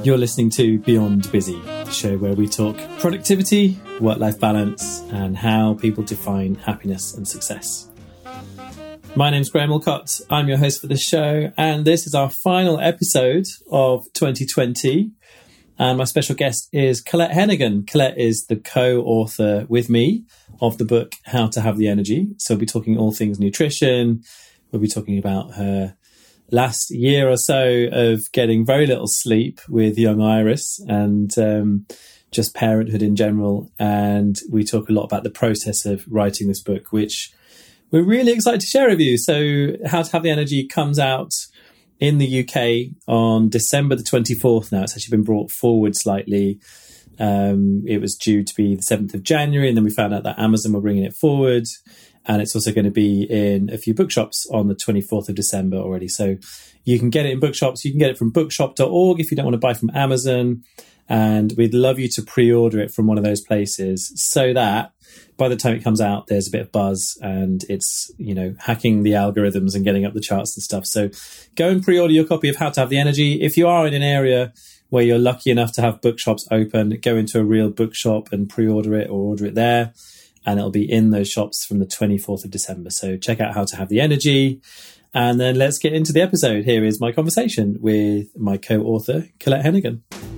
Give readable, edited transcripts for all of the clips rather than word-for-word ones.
You're listening to Beyond Busy, the show where we talk productivity, work-life balance, and how people define happiness and success. My name's Graham Alcott. I'm your host for the show, and this is our final episode of 2020. And my special guest is Colette Hennigan. Colette is the co-author with me of the book, How to Have the Energy. So we'll be talking all things nutrition. We'll be talking about her last year or so of getting very little sleep with young Iris and just parenthood in general. And we talk a lot about the process of writing this book, which we're really excited to share with you. So How to Have the Energy comes out in the UK on December the 24th now. It's actually been brought forward slightly. It was due to be the 7th of January, and then we found out that Amazon were bringing it forward. And it's also going to be in a few bookshops on the 24th of December already. So you can get it in bookshops. You can get it from bookshop.org if you don't want to buy from Amazon. And we'd love you to pre-order it from one of those places so that by the time it comes out, there's a bit of buzz and it's, you know, hacking the algorithms and getting up the charts and stuff. So go and pre-order your copy of How to Have the Energy. If you are in an area where you're lucky enough to have bookshops open, go into a real bookshop and pre-order it or order it there. And it'll be in those shops from the 24th of December. So check out How to Have the Energy. And then let's get into the episode. Here is my conversation with my co-author, Colette Hennigan.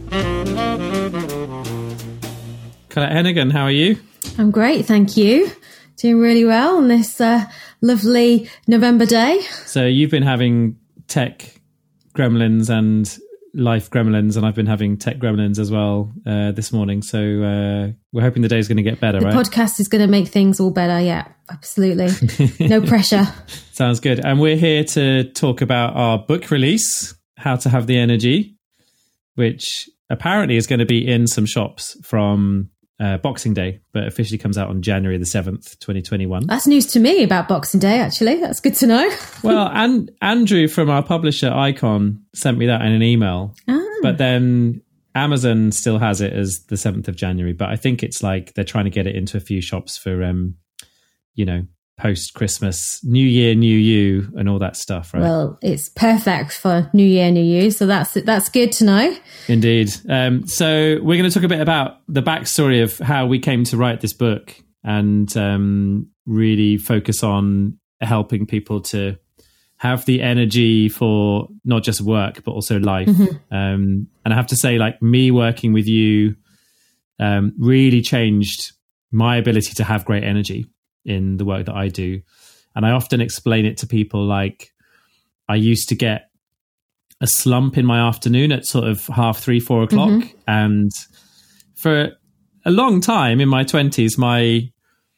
Colette Hennigan, how are you? I'm great, thank you. Doing really well on this lovely November day. So you've been having tech gremlins and life gremlins, and I've been having tech gremlins as well this morning. So we're hoping the day's going to get better, right? The podcast is going to make things all better. Yeah, absolutely. No pressure. Sounds good. And we're here to talk about our book release, How to Have the Energy, which apparently is going to be in some shops from Boxing Day, but officially comes out on January the 7th, 2021. That's news to me about Boxing Day, actually. That's good to know. Well, and Andrew from our publisher Icon sent me that in an email. But then Amazon still has it as the 7th of January. But I think it's like they're trying to get it into a few shops for, post-Christmas, New Year, New You, and all that stuff, right? Well, it's perfect for New Year, New You. So that's good to know. Indeed. So we're going to talk a bit about the backstory of how we came to write this book and really focus on helping people to have the energy for not just work, but also life. Mm-hmm. And I have to say, like, me working with you really changed my ability to have great energy in the work that I do. And I often explain it to people like I used to get a slump in my afternoon at sort of 3:30, 4 o'clock. Mm-hmm. And for a long time in my 20s, my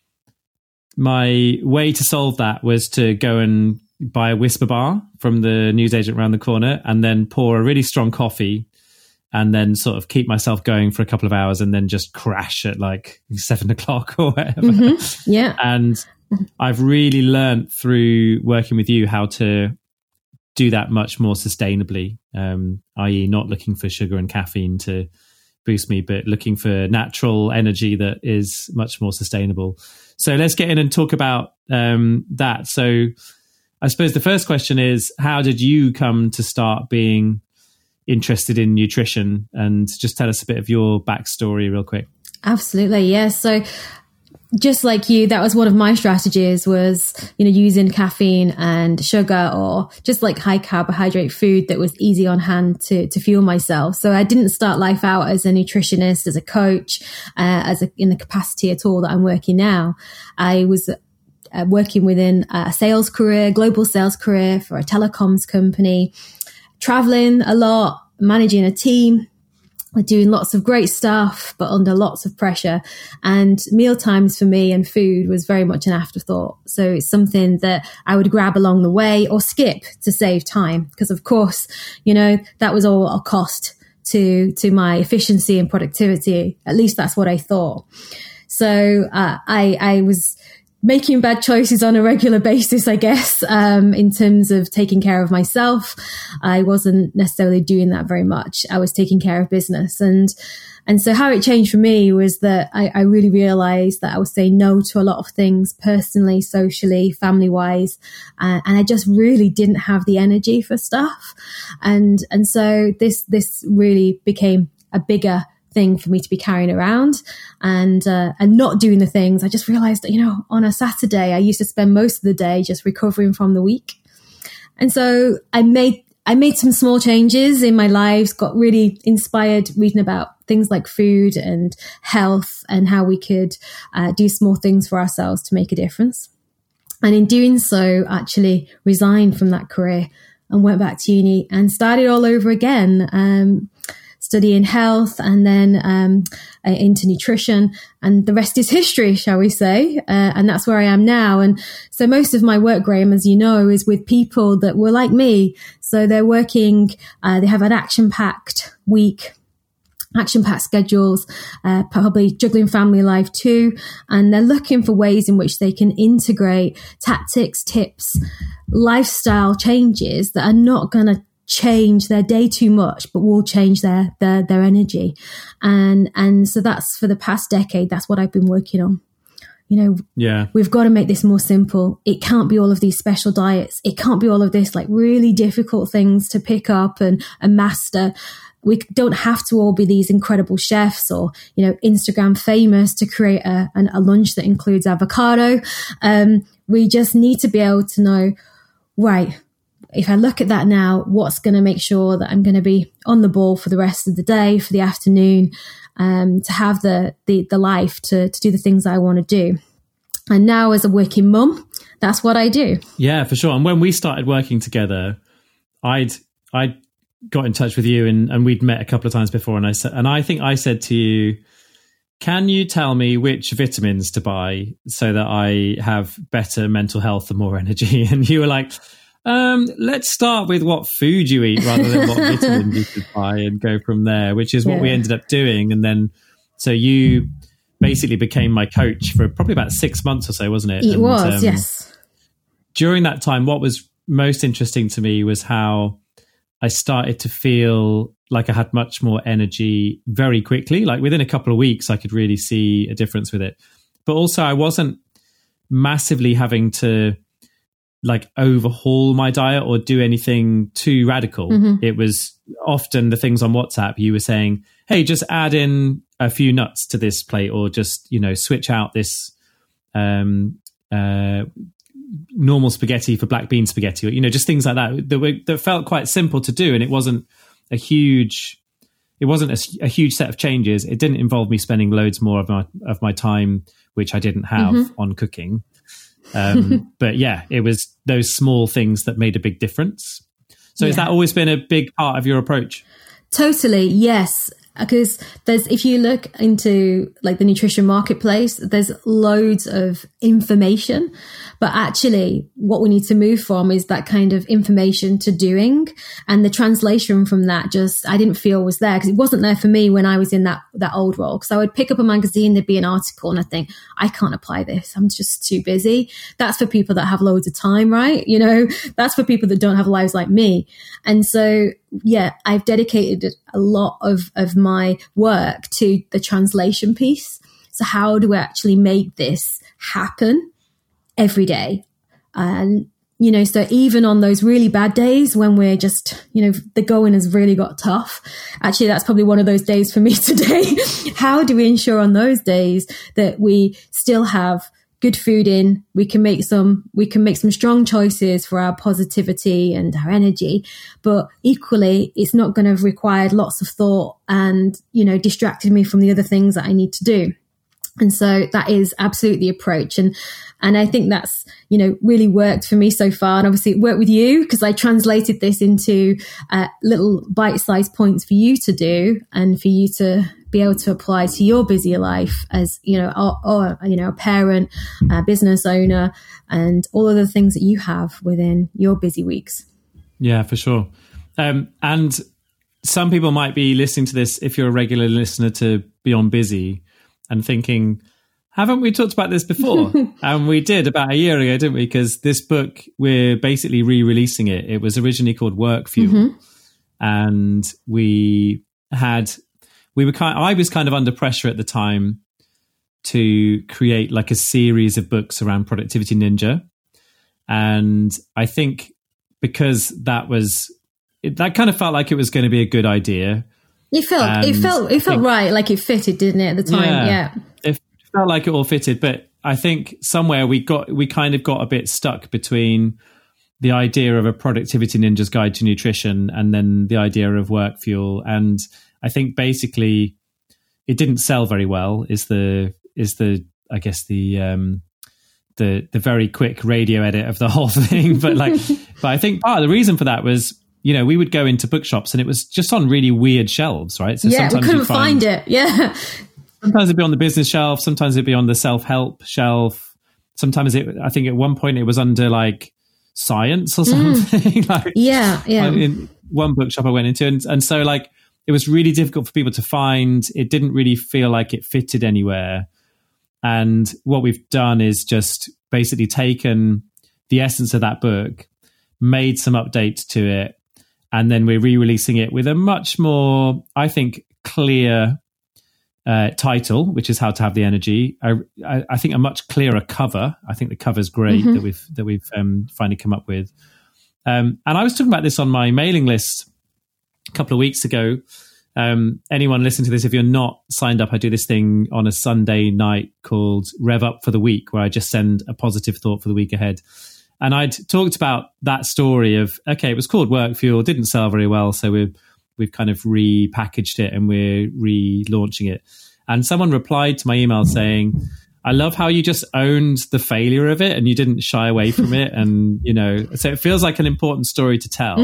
way to solve that was to go and buy a Whisper bar from the newsagent around the corner and then pour a really strong coffee and then sort of keep myself going for a couple of hours and then just crash at like 7 o'clock or whatever. Mm-hmm. Yeah. And I've really learned through working with you how to do that much more sustainably, i.e. not looking for sugar and caffeine to boost me, but looking for natural energy that is much more sustainable. So let's get in and talk about that. So I suppose the first question is, how did you come to start being interested in nutrition? And just tell us a bit of your backstory real quick. Absolutely. Yeah. So just like you, that was one of my strategies was, using caffeine and sugar or just like high carbohydrate food that was easy on hand to fuel myself. So I didn't start life out as a nutritionist, as a coach, in the capacity at all that I'm working now. I was working within a sales career, global sales career for a telecoms company, traveling a lot, managing a team. We're doing lots of great stuff, but under lots of pressure. And meal times for me and food was very much an afterthought. So it's something that I would grab along the way or skip to save time. Because of course, that was all a cost to my efficiency and productivity. At least that's what I thought. So I was making bad choices on a regular basis, I guess, in terms of taking care of myself. I wasn't necessarily doing that very much. I was taking care of business. And so how it changed for me was that I really realized that I was saying no to a lot of things personally, socially, family-wise. And I just really didn't have the energy for stuff. And so this really became a bigger thing for me to be carrying around and not doing the things. I just realized that, on a Saturday, I used to spend most of the day just recovering from the week. And so I made some small changes in my lives, got really inspired reading about things like food and health and how we could do small things for ourselves to make a difference. And in doing so, actually resigned from that career and went back to uni and started all over again, studying health and then into nutrition. And the rest is history, shall we say. And that's where I am now. And so most of my work, Graham, as you know, is with people that were like me. So they're working, they have an action-packed week, action-packed schedules, probably juggling family life too. And they're looking for ways in which they can integrate tactics, tips, lifestyle changes that are not going to change their day too much, but will change their energy. And so that's for the past decade, that's what I've been working on. We've got to make this more simple. It can't be all of these special diets. It can't be all of this like really difficult things to pick up and master. We don't have to all be these incredible chefs or, Instagram famous to create a lunch that includes avocado. We just need to be able to know, right, if I look at that now, what's going to make sure that I'm going to be on the ball for the rest of the day, for the afternoon, to have the life to do the things I want to do. And now as a working mum, that's what I do. Yeah, for sure. And when we started working together, I'd got in touch with you and we'd met a couple of times before. And I think I said to you, can you tell me which vitamins to buy so that I have better mental health and more energy? And you were like, let's start with what food you eat rather than what vitamins you should buy and go from there, which is what we ended up doing. And then, so you basically became my coach for probably about 6 months or so, wasn't it? It was, yes. During that time, what was most interesting to me was how I started to feel like I had much more energy very quickly. Like within a couple of weeks, I could really see a difference with it. But also I wasn't massively having to like overhaul my diet or do anything too radical. Mm-hmm. It was often the things on WhatsApp you were saying, hey, just add in a few nuts to this plate or just, switch out this normal spaghetti for black bean spaghetti or, just things like that felt quite simple to do. And it wasn't a huge set of changes. It didn't involve me spending loads more of my time, which I didn't have on cooking. But yeah, it was those small things that made a big difference. So has that always been a big part of your approach? Totally, yes. Because if you look into like the nutrition marketplace, there's loads of information, but actually what we need to move from is that kind of information to doing, and the translation from that I didn't feel was there because it wasn't there for me when I was in that old role. Because I would pick up a magazine, there'd be an article and I think, I can't apply this. I'm just too busy. That's for people that have loads of time, right? That's for people that don't have lives like me. And so, yeah, I've dedicated a lot of my work to the translation piece. So how do we actually make this happen every day? And, so even on those really bad days when we're just, the going has really got tough. Actually, that's probably one of those days for me today. How do we ensure on those days that we still have good food in, we can make some strong choices for our positivity and our energy, but equally it's not going to have required lots of thought and, distracted me from the other things that I need to do. And so that is absolutely the approach. And I think that's, really worked for me so far. And obviously it worked with you because I translated this into little bite-sized points for you to do and for you to be able to apply to your busier life as, a parent, a business owner, and all of the things that you have within your busy weeks. Yeah, for sure. And some people might be listening to this, if you're a regular listener to Beyond Busy, and thinking, Haven't we talked about this before? And we did about a year ago, didn't we? Because this book, we're basically re-releasing it. It was originally called Work Fuel. And I was kind of under pressure at the time to create like a series of books around Productivity Ninja. And I think because that kind of felt like it was going to be a good idea. It felt right, like it fitted, didn't it, at the time? Yeah. It felt like it all fitted, but I think somewhere we kind of got a bit stuck between the idea of a Productivity Ninja's Guide to Nutrition and then the idea of Work Fuel. And I think basically it didn't sell very well is the very quick radio edit of the whole thing. But I think part of the reason for that was, we would go into bookshops and it was just on really weird shelves, right? So yeah, we couldn't find it. Yeah. Sometimes it'd be on the business shelf. Sometimes it'd be on the self-help shelf. Sometimes I think at one point it was under like science or something. In one bookshop I went into. And so like, it was really difficult for people to find. It didn't really feel like it fitted anywhere. And what we've done is just basically taken the essence of that book, made some updates to it, and then we're re-releasing it with a much more, I think, clear title, which is How to Have the Energy. I think a much clearer cover. I think the cover's great that we've finally come up with. And I was talking about this on my mailing list a couple of weeks ago. Anyone listening to this, if you're not signed up, I do this thing on a Sunday night called Rev Up for the Week, where I just send a positive thought for the week ahead. And I'd talked about that story of, okay, it was called Work Fuel, didn't sell very well, so we've kind of repackaged it and we're relaunching it. And someone replied to my email saying, I love how you just owned the failure of it and you didn't shy away from it. And, so it feels like an important story to tell.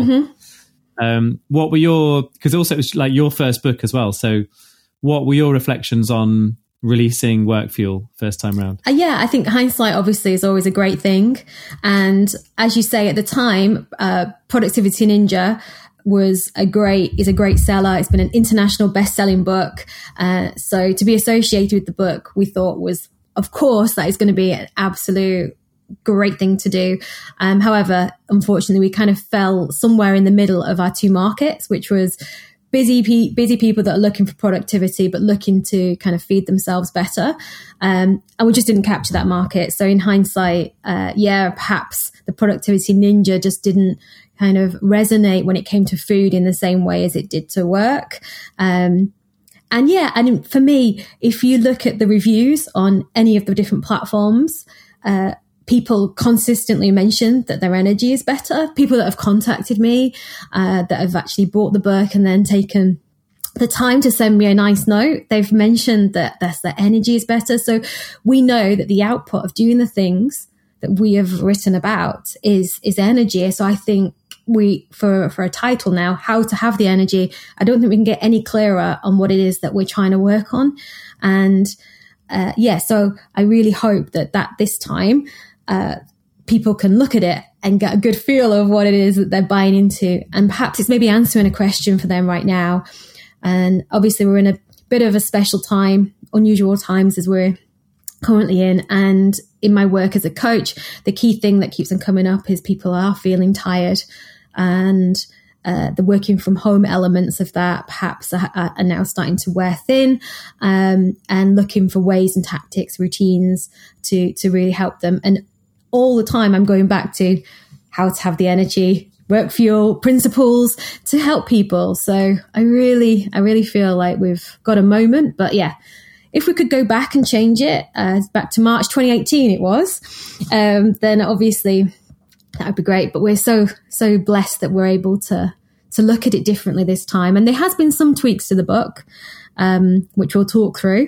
What were because also it was like your first book as well. So what were your reflections on releasing Work Fuel first time around? I think hindsight obviously is always a great thing. And as you say, at the time, Productivity Ninja is a great seller. It's been an international best-selling book. So to be associated with the book, we thought was, of course, that is going to be an absolute great thing to do. However, unfortunately, we kind of fell somewhere in the middle of our two markets, which was busy people that are looking for productivity, but looking to kind of feed themselves better. And we just didn't capture that market. So in hindsight, perhaps the Productivity Ninja just didn't kind of resonate when it came to food in the same way as it did to work. And for me, if you look at the reviews on any of the different platforms, people consistently mention that their energy is better. People that have contacted me, that have actually bought the book and then taken the time to send me a nice note, they've mentioned that their energy is better. So we know that the output of doing the things that we have written about is energy. So I think for a title now, How to Have the Energy, I don't think we can get any clearer on what it is that we're trying to work on. And so I really hope that this time people can look at it and get a good feel of what it is that they're buying into. And perhaps it's maybe answering a question for them right now. And obviously we're in a bit of a special time, unusual times as we're currently in. And in my work as a coach, the key thing that keeps on coming up is people are feeling tired, and the working from home elements of that perhaps are now starting to wear thin, and looking for ways and tactics, routines to really help them. And all the time I'm going back to How to Have the Energy, Work Fuel principles to help people. So I really feel like we've got a moment. But yeah, if we could go back and change it back to March 2018 it was, then obviously that would be great. But we're so blessed that we're able to look at it differently this time. And there has been some tweaks to the book, which we'll talk through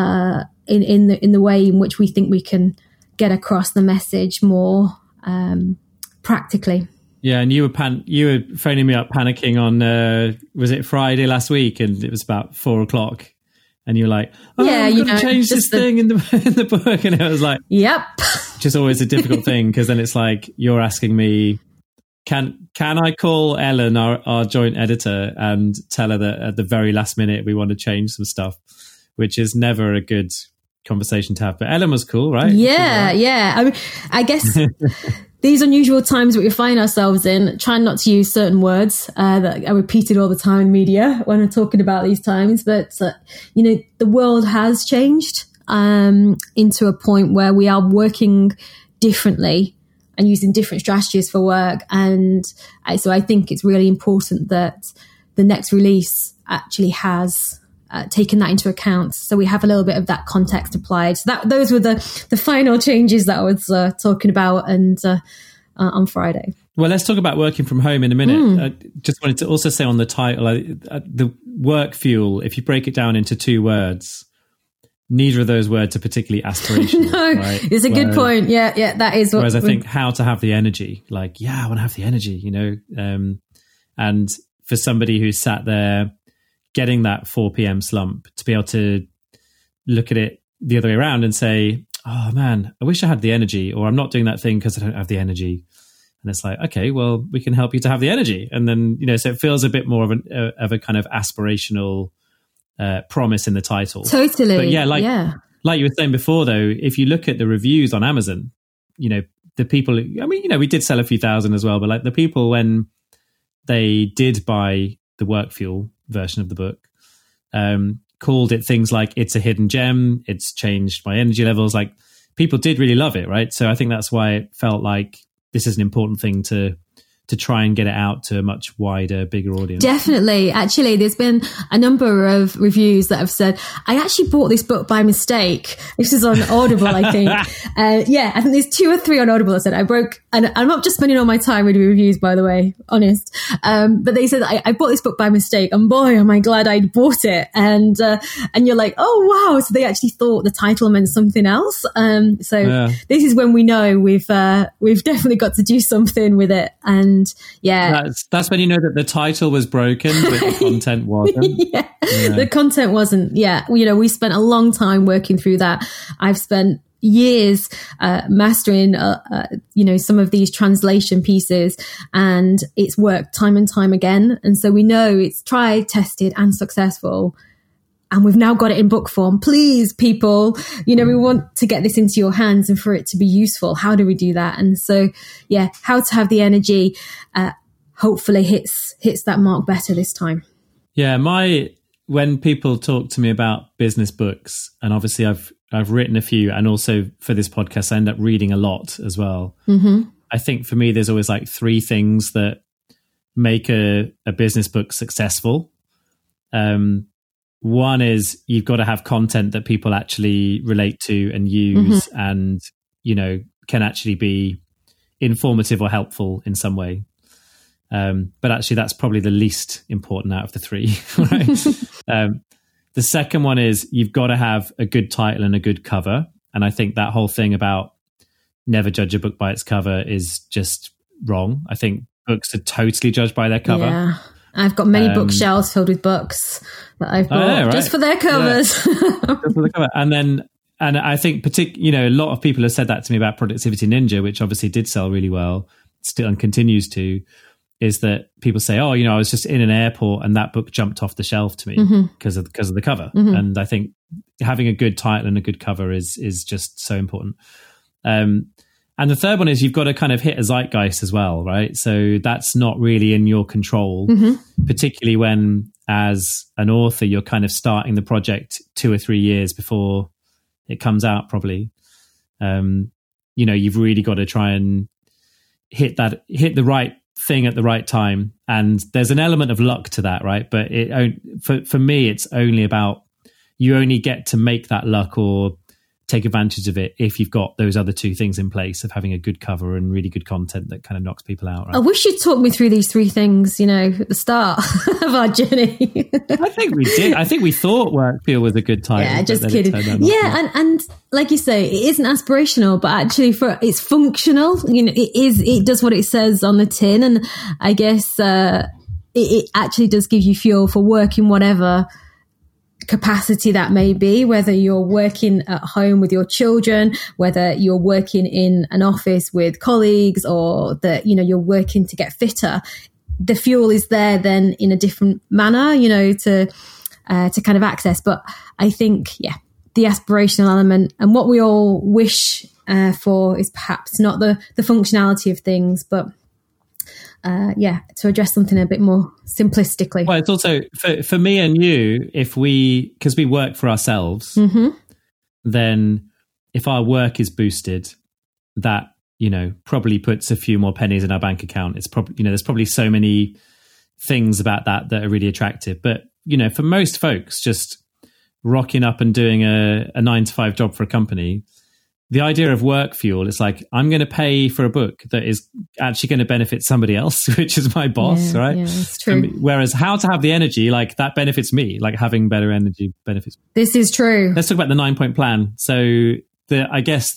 in the way in which we think we can get across the message more practically. Yeah, and you were phoning me up panicking on was it Friday last week, and it was about 4:00, and you were like, "I'm going to change this thing in the book," and it was like, "Yep." Just always a difficult thing, because then it's like you're asking me, Can I call Ellen, our joint editor, and tell her that at the very last minute we want to change some stuff, which is never a good conversation to have. But Ellen was cool, right? Yeah. I mean, I guess these unusual times that we find ourselves in, trying not to use certain words that are repeated all the time in media when we're talking about these times. But, the world has changed into a point where we are working differently and using different strategies for work. And so I think it's really important that the next release actually has taken that into account. So we have a little bit of that context applied. So those were the final changes that I was talking about on Friday. Well, let's talk about working from home in a minute. I just wanted to also say on the title, the work fuel, if you break it down into two words, neither of those words are particularly aspirational. No, right? It's a good point. Yeah, that is what... Whereas I think how to have the energy, I want to have the energy, and for somebody who's sat there getting that 4 p.m. slump, to be able to look at it the other way around and say, oh man, I wish I had the energy, or I'm not doing that thing because I don't have the energy. And it's like, okay, well, we can help you to have the energy. And then, so it feels a bit more of a kind of aspirational promise in the title. Totally. But like you were saying before, though, if you look at the reviews on Amazon, the people, we did sell a few thousand as well, but like the people, when they did buy the work fuel version of the book, called it things like it's a hidden gem, it's changed my energy levels. Like people did really love it, right? So I think that's why it felt like this is an important thing to try and get it out to a much wider, bigger audience. Definitely. Actually, there's been a number of reviews that have said, I actually bought this book by mistake. This is on Audible, I think. I think there's 2 or 3 on Audible that said, and I'm not just spending all my time reading reviews, by the way, honest. But they said, I bought this book by mistake, and boy, am I glad I bought it. And you're like, oh, wow. So they actually thought the title meant something else. This is when we know we've definitely got to do something with it. And that's when you know that the title was broken, but the content wasn't. The content wasn't. We spent a long time working through that. I've spent years mastering some of these translation pieces, and it's worked time and time again. And so we know it's tried, tested, and successful. And we've now got it in book form. Please, people, we want to get this into your hands and for it to be useful. How do we do that? And so, how to have the energy hopefully hits that mark better this time. Yeah, when people talk to me about business books, and obviously I've written a few, and also for this podcast I end up reading a lot as well. Mm-hmm. I think for me there's always like 3 things that make a business book successful. One is you've got to have content that people actually relate to and use, mm-hmm. and, can actually be informative or helpful in some way. But actually that's probably the least important out of the 3, right? The second one is you've got to have a good title and a good cover. And I think that whole thing about never judge a book by its cover is just wrong. I think books are totally judged by their cover. Yeah. I've got many bookshelves filled with books that I've bought just for their covers. Yeah. Just for the cover. And I think a lot of people have said that to me about Productivity Ninja, which obviously did sell really well, still and continues to, is that people say, oh, I was just in an airport and that book jumped off the shelf to me because of the cover. Mm-hmm. And I think having a good title and a good cover is just so important. And the third one is you've got to kind of hit a zeitgeist as well, right? So that's not really in your control, mm-hmm. particularly when, as an author, you're kind of starting the project 2 or 3 years before it comes out, probably. You've really got to try and hit the right thing at the right time. And there's an element of luck to that, right? But for me, it's only about, you only get to make that luck or take advantage of it if you've got those other 2 things in place of having a good cover and really good content that kind of knocks people out. Right? I wish you'd talk me through these 3 things, at the start of our journey. I think we did. I think we thought Work Fuel was a good title. Yeah, just kidding. Yeah, and like you say, it isn't aspirational, but actually it's functional. It does what it says on the tin, and I guess it actually does give you fuel for work in whatever capacity that may be, whether you're working at home with your children, whether you're working in an office with colleagues, or that you're working to get fitter. The fuel is there then in a different manner, to kind of access. But I think the aspirational element, and what we all wish for is perhaps not the functionality of things, but to address something a bit more simplistically. Well, it's also for me and you, because we work for ourselves, then if our work is boosted, that, probably puts a few more pennies in our bank account. It's probably, there's probably so many things about that are really attractive. But, for most folks, just rocking up and doing a 9-to-5 job for a company, the idea of work fuel is like, I'm going to pay for a book that is actually going to benefit somebody else, which is my boss, right? Yeah, it's true. Whereas how to have the energy, like that benefits me, like having better energy benefits me. This is true. Let's talk about the 9-point plan. So I guess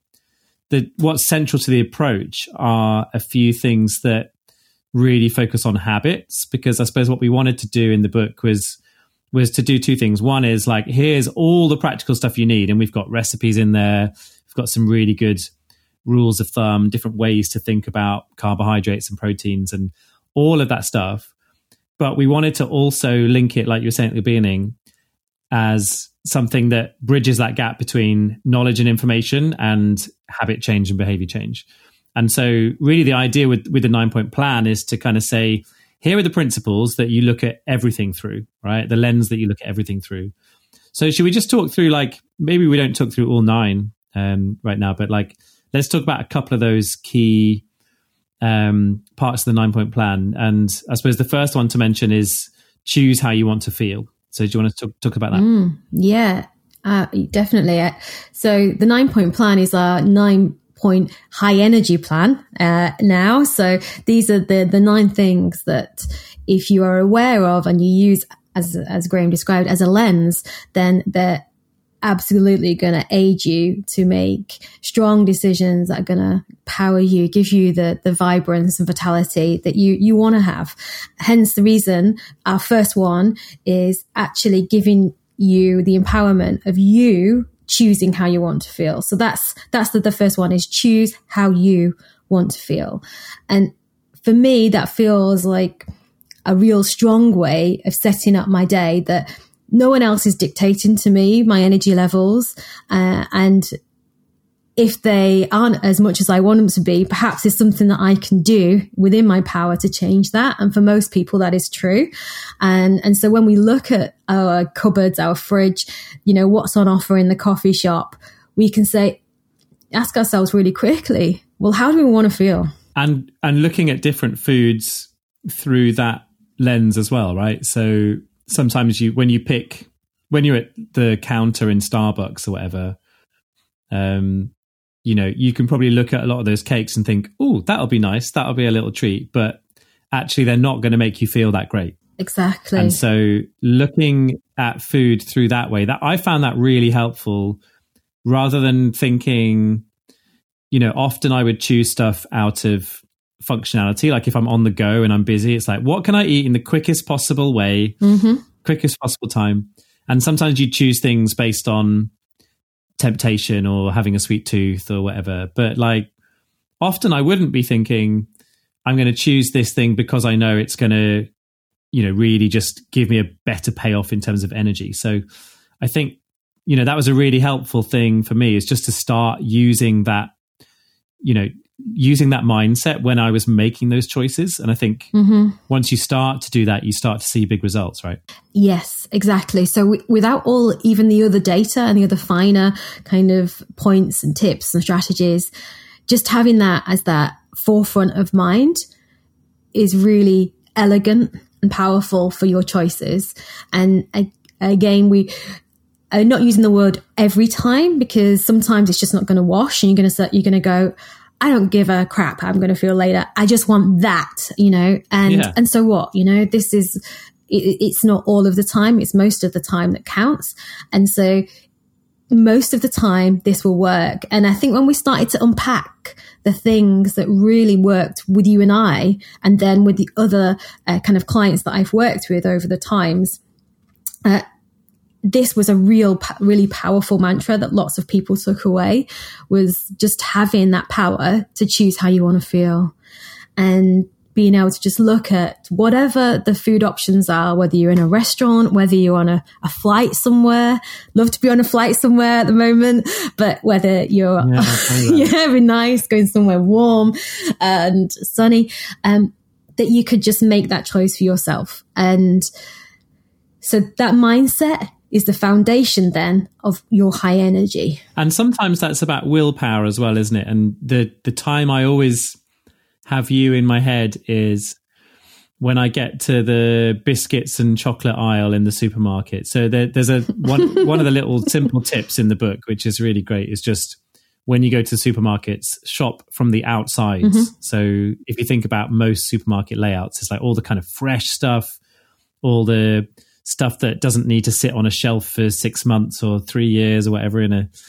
what's central to the approach are a few things that really focus on habits, because I suppose what we wanted to do in the book was to do two things. One is like, here's all the practical stuff you need, and we've got recipes in there. We've got some really good rules of thumb, different ways to think about carbohydrates and proteins and all of that stuff. But we wanted to also link it, like you were saying at the beginning, as something that bridges that gap between knowledge and information and habit change and behavior change. And so really the idea with the 9-point plan is to kind of say, here are the principles that you look at everything through, right? The lens that you look at everything through. So should we just talk through, like, maybe we don't talk through all 9 right now, but like, let's talk about a couple of those key parts of the 9-point plan. And I suppose the first one to mention is choose how you want to feel. So do you want to talk about that? Yeah, definitely. So the 9-point plan is our 9-point high energy plan now. So these are the 9 things that if you are aware of and you use, as Graham described, as a lens, then they're absolutely going to aid you to make strong decisions that are going to power you, give you the vibrance and vitality that you want to have. Hence the reason our first one is actually giving you the empowerment of you choosing how you want to feel. So that's the first one, is choose how you want to feel. And for me, that feels like a real strong way of setting up my day, that no one else is dictating to me my energy levels. And if they aren't as much as I want them to be, perhaps it's something that I can do within my power to change that. And for most people, that is true. And so when we look at our cupboards, our fridge, what's on offer in the coffee shop, we can ask ourselves really quickly, well, how do we want to feel? And looking at different foods through that lens as well, right? So sometimes when you're at the counter in Starbucks or whatever, you can probably look at a lot of those cakes and think, oh, that'll be nice. That'll be a little treat. But actually, they're not going to make you feel that great. Exactly. And so looking at food through that way, that I found that really helpful, rather than thinking, often I would choose stuff out of functionality. Like if I'm on the go and I'm busy, it's like, what can I eat in the quickest possible way, quickest possible time? And sometimes you choose things based on temptation or having a sweet tooth or whatever. But like often I wouldn't be thinking, I'm going to choose this thing because I know it's going to, really just give me a better payoff in terms of energy. So I think, that was a really helpful thing for me, is just to start using that, using that mindset when I was making those choices. And I think once you start to do that, you start to see big results, right? Yes, exactly. So without even the other data and the other finer kind of points and tips and strategies, just having that as that forefront of mind is really elegant and powerful for your choices. And again, we are not using the word every time, because sometimes it's just not going to wash, and you're going to go, I don't give a crap how I'm going to feel later. I just want that, and so what, this is, it's not all of the time. It's most of the time that counts. And so most of the time this will work. And I think when we started to unpack the things that really worked with you and I, and then with the other kind of clients that I've worked with over the times, this was a really powerful mantra that lots of people took away, was just having that power to choose how you want to feel. And being able to just look at whatever the food options are, whether you're in a restaurant, whether you're on a flight somewhere. Love to be on a flight somewhere at the moment, but whether you're it'd be nice going somewhere warm and sunny, that you could just make that choice for yourself. And so that mindset is the foundation then of your high energy. And sometimes that's about willpower as well, isn't it? And the time I always have you in my head is when I get to the biscuits and chocolate aisle in the supermarket. So there's one of the little simple tips in the book, which is really great, is just when you go to supermarkets, shop from the outside. Mm-hmm. So if you think about most supermarket layouts, it's like all the kind of fresh stuff, all the stuff that doesn't need to sit on a shelf for 6 months or 3 years or whatever in a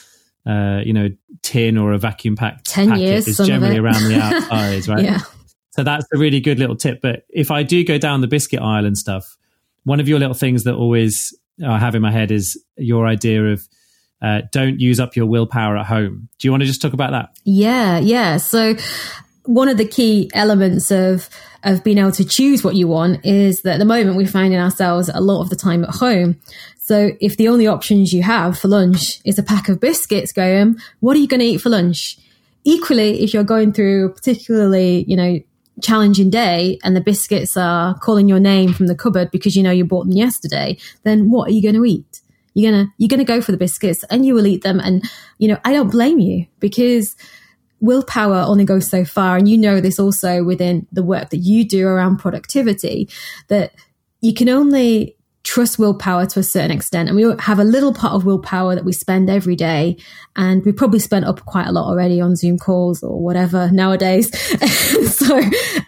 tin or a vacuum packed 10 packet years, is generally around the outside, right? Yeah. So that's a really good little tip. But if I do go down the biscuit aisle and stuff, one of your little things that always I have in my head is your idea of don't use up your willpower at home. Do you want to just talk about that? Yeah. So one of the key elements of being able to choose what you want is that at the moment we're finding ourselves a lot of the time at home. So if the only options you have for lunch is a pack of biscuits, Graham, what are you going to eat for lunch? Equally, if you're going through a particularly, challenging day and the biscuits are calling your name from the cupboard because you bought them yesterday, then what are you going to eat? You're going to go for the biscuits and you will eat them. And, I don't blame you, because willpower only goes so far. And this also within the work that you do around productivity, that you can only trust willpower to a certain extent. And we have a little part of willpower that we spend every day. And we probably spent up quite a lot already on Zoom calls or whatever nowadays. So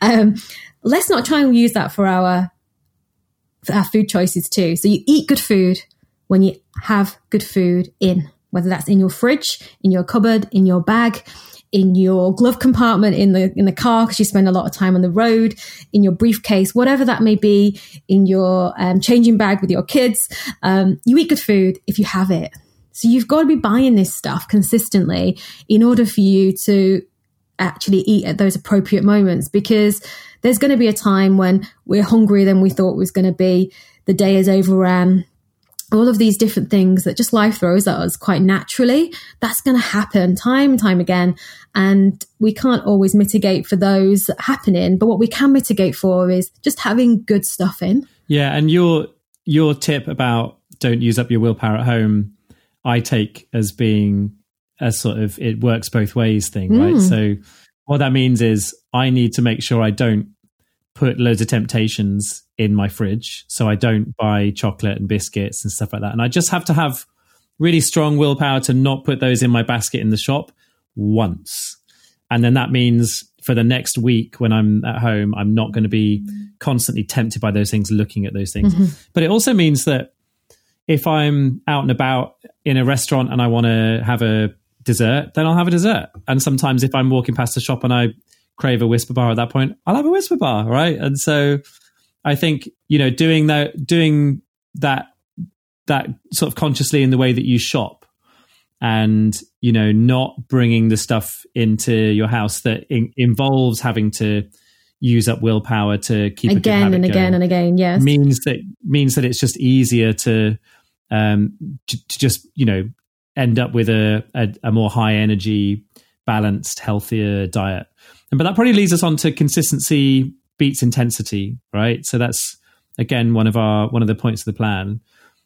let's not try and use that for our food choices too. So you eat good food when you have good food in, whether that's in your fridge, in your cupboard, in your bag, in your glove compartment, in the car, because you spend a lot of time on the road, in your briefcase, whatever that may be, in your changing bag with your kids. You eat good food if you have it. So you've got to be buying this stuff consistently in order for you to actually eat at those appropriate moments, because there's going to be a time when we're hungrier than we thought it was going to be. The day is overran. All of these different things that just life throws at us quite naturally, that's going to happen time and time again. And we can't always mitigate for those happening. But what we can mitigate for is just having good stuff in. Yeah. And your tip about don't use up your willpower at home, I take as being a sort of it works both ways thing, right? So what that means is I need to make sure I don't put loads of temptations in my fridge. So I don't buy chocolate and biscuits and stuff like that. And I just have to have really strong willpower to not put those in my basket in the shop once. And then that means for the next week when I'm at home, I'm not going to be constantly tempted by those things, looking at those things. Mm-hmm. But it also means that if I'm out and about in a restaurant and I want to have a dessert, then I'll have a dessert. And sometimes if I'm walking past the shop and I crave a Whisper bar at that point, I'll have a Whisper bar, right? And so I think, doing that sort of consciously in the way that you shop, and, not bringing the stuff into your house that involves having to use up willpower to keep again and again and again. Yes. Means that it's just easier to just, end up with a more high energy, balanced, healthier diet. But that probably leads us on to consistency beats intensity, right? So that's, again, one of the points of the plan.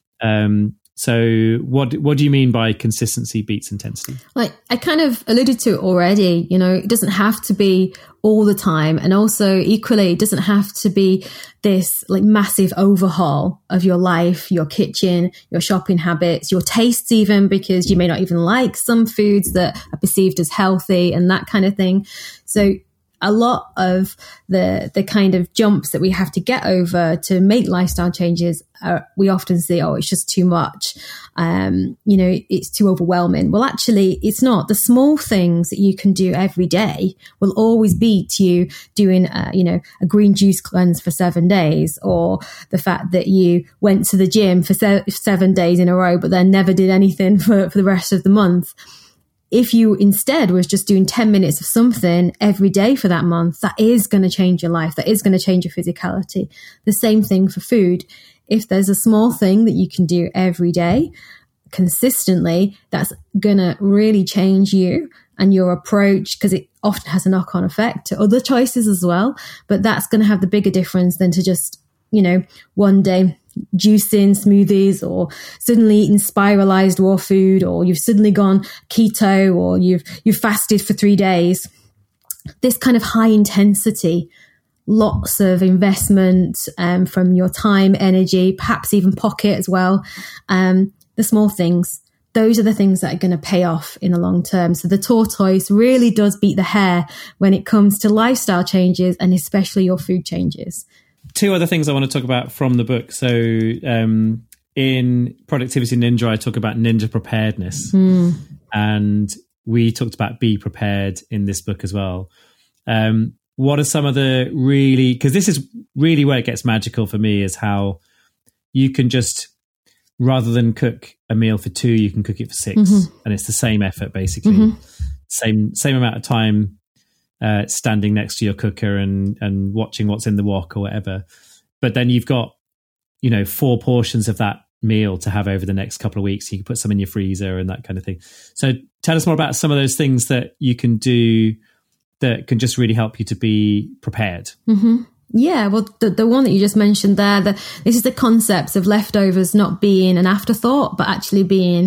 So what do you mean by consistency beats intensity? Like I kind of alluded to it already, it doesn't have to be all the time. And also equally, it doesn't have to be this like massive overhaul of your life, your kitchen, your shopping habits, your tastes even, because you may not even like some foods that are perceived as healthy and that kind of thing. So a lot of the kind of jumps that we have to get over to make lifestyle changes, we often see, it's just too much. It's too overwhelming. Well, actually, it's not. The small things that you can do every day will always beat you doing, a green juice cleanse for 7 days, or the fact that you went to the gym for 7 days in a row, but then never did anything for the rest of the month. if you instead was just doing 10 minutes of something every day for that month, that is going to change your life. That is going to change your physicality. The same thing for food. If there's a small thing that you can do every day consistently, that's going to really change you and your approach, because it often has a knock-on effect to other choices as well. But that's going to have the bigger difference than to just, one day juicing smoothies, or suddenly eating spiralized raw food, or you've suddenly gone keto, or you've fasted for 3 days. This kind of high intensity, lots of investment from your time, energy, perhaps even pocket as well. The small things, those are the things that are going to pay off in the long term. So the tortoise really does beat the hare when it comes to lifestyle changes, and especially your food changes. 2 other things I want to talk about from the book. So in Productivity Ninja, I talk about ninja preparedness. And we talked about be prepared in this book as well. What are some of the because this is really where it gets magical for me, is how you can just, rather than cook a meal for 2, you can cook it for 6. And it's the same effort, basically. Same amount of time standing next to your cooker and watching what's in the wok or whatever. But then you've got, 4 portions of that meal to have over the next couple of weeks. You can put some in your freezer and that kind of thing. So tell us more about some of those things that you can do that can just really help you to be prepared. Yeah, well, the one that you just mentioned there, this is the concepts of leftovers not being an afterthought, but actually being,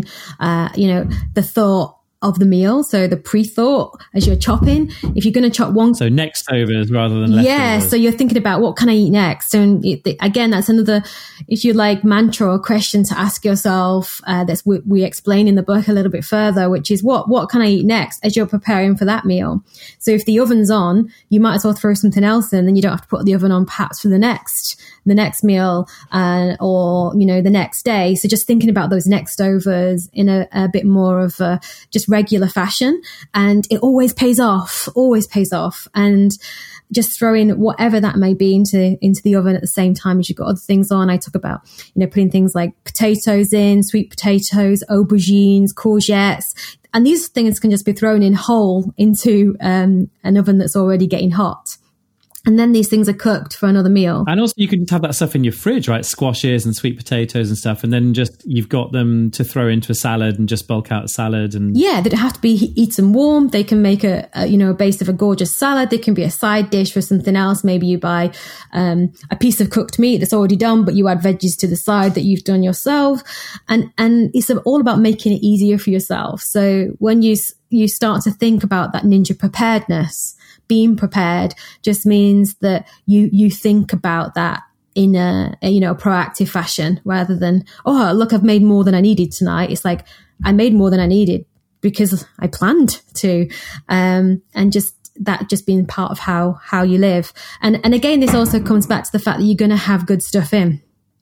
the thought of the meal. So the pre-thought as you're chopping, if you're going to chop one. So next overs rather than leftovers. Yeah. So you're thinking about what can I eat next? And again, that's another, if you like, mantra or question to ask yourself, that's we explain in the book a little bit further, which is what can I eat next as you're preparing for that meal? So if the oven's on, you might as well throw something else in, then you don't have to put the oven on perhaps for the next meal, or, the next day. So just thinking about those next overs in a bit more of a just regular fashion, and it always pays off. And just throwing whatever that may be into the oven at the same time as you've got other things on. I talk about, putting things like potatoes in, sweet potatoes, aubergines, courgettes, and these things can just be thrown in whole into an oven that's already getting hot. And then these things are cooked for another meal. And also you can have that stuff in your fridge, right? Squashes and sweet potatoes and stuff. And then just, you've got them to throw into a salad and just bulk out a salad. And yeah, they don't have to be eaten warm. They can make a base of a gorgeous salad. They can be a side dish for something else. Maybe you buy a piece of cooked meat that's already done, but you add veggies to the side that you've done yourself. And it's all about making it easier for yourself. So when you start to think about that ninja preparedness, being prepared just means that you think about that in a proactive fashion, rather than, oh, look, I've made more than I needed tonight. It's like, I made more than I needed because I planned to, and just being part of how you live. And again, this also comes back to the fact that you're going to have good stuff in.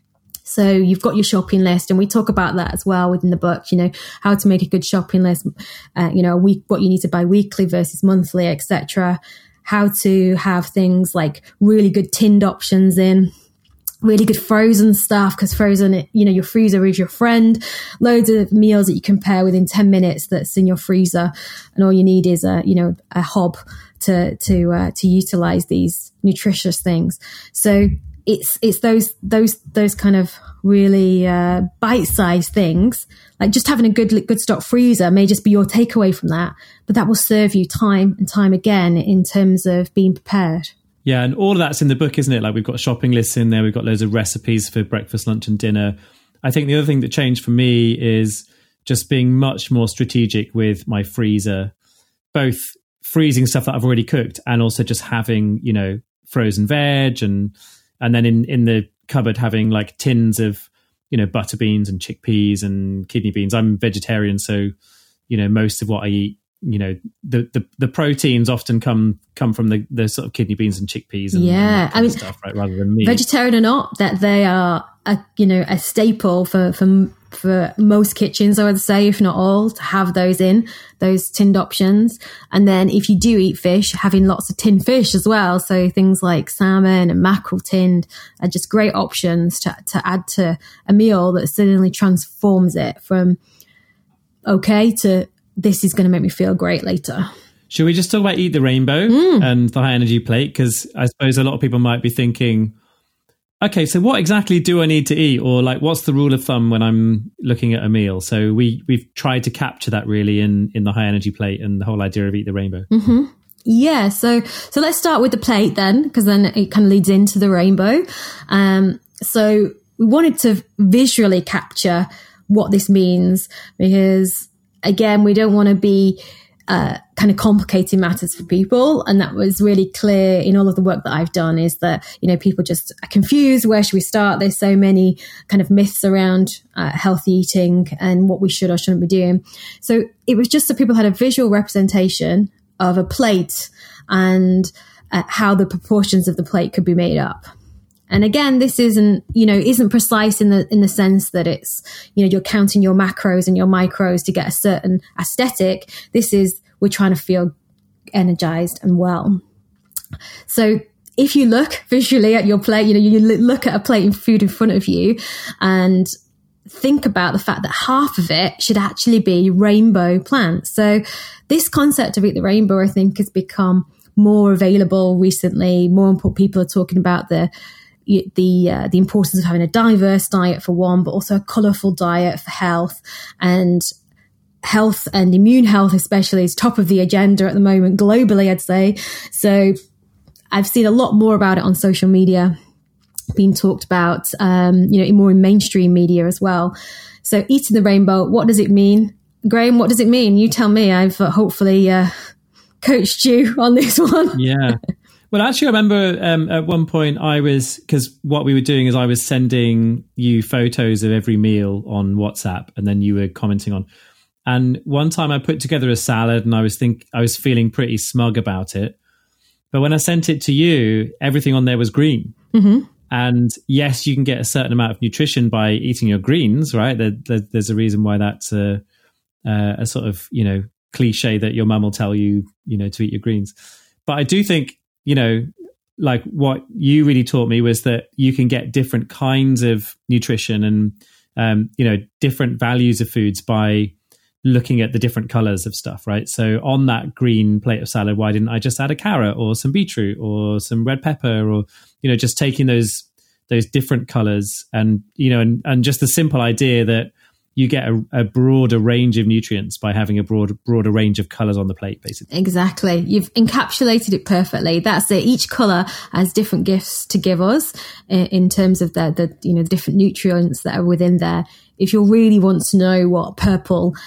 So you've got your shopping list, and we talk about that as well within the book, how to make a good shopping list, what you need to buy weekly versus monthly, etc. How to have things like really good tinned options in, really good frozen stuff, because frozen, your freezer is your friend. Loads of meals that you can pair within 10 minutes that's in your freezer, and all you need is a hob to utilize these nutritious things. So it's those kind of really bite-sized things, like just having a good stock freezer may just be your takeaway from that, but that will serve you time and time again in terms of being prepared. Yeah, and all of that's in the book, isn't it? Like, we've got shopping lists in there, we've got loads of recipes for breakfast, lunch and dinner. I think the other thing that changed for me is just being much more strategic with my freezer, both freezing stuff that I've already cooked and also just having, frozen veg, and then in the cupboard having like tins of, butter beans and chickpeas and kidney beans. I'm vegetarian, so, most of what I eat, the proteins often come from the sort of kidney beans and chickpeas and that kind of stuff, right, rather than meat. Vegetarian or not, that they are a staple for most kitchens, I would say, if not all, to have those tinned options. And then if you do eat fish, having lots of tinned fish as well. So things like salmon and mackerel tinned are just great options to add to a meal that suddenly transforms it from okay to this is going to make me feel great later. Should we just talk about Eat the Rainbow and the high energy plate? Because I suppose a lot of people might be thinking, okay, so what exactly do I need to eat? Or like, what's the rule of thumb when I'm looking at a meal? So we've tried to capture that really in the high energy plate and the whole idea of Eat the Rainbow. Mm-hmm. Yeah. So let's start with the plate then, because then it kind of leads into the rainbow. So we wanted to visually capture what this means, because again, we don't want to be kind of complicating matters for people. And that was really clear in all of the work that I've done, is that, people just are confused. Where should we start? There's so many kind of myths around healthy eating and what we should or shouldn't be doing. So it was just so people had a visual representation of a plate and how the proportions of the plate could be made up. And again, this isn't precise in the sense that it's, you're counting your macros and your micros to get a certain aesthetic. This is, we're trying to feel energized and well. So if you look visually at your plate, you look at a plate of food in front of you and think about the fact that half of it should actually be rainbow plants. So this concept of Eat the Rainbow, I think, has become more available recently. More important people are talking about the importance of having a diverse diet for one, but also a colourful diet for health. And health and immune health especially is top of the agenda at the moment globally, I'd say. So I've seen a lot more about it on social media being talked about, more in mainstream media as well. So Eating the Rainbow, what does it mean? Graham, what does it mean? You tell me. I've hopefully coached you on this one. Yeah. Well, actually, I remember at one point because what we were doing is I was sending you photos of every meal on WhatsApp, and then you were commenting on. And one time I put together a salad, and I was feeling pretty smug about it. But when I sent it to you, everything on there was green. Mm-hmm. And yes, you can get a certain amount of nutrition by eating your greens, right? There's a reason why that's a sort of, cliche that your mum will tell you, to eat your greens. But I do think, like what you really taught me was that you can get different kinds of nutrition and, different values of foods by looking at the different colors of stuff, right? So on that green plate of salad, why didn't I just add a carrot or some beetroot or some red pepper, or, just taking those different colors and, and just the simple idea that you get a broader range of nutrients by having a broader range of colors on the plate, basically. Exactly. You've encapsulated it perfectly. That's it. Each color has different gifts to give us in terms of the different nutrients that are within there. If you really want to know what purple,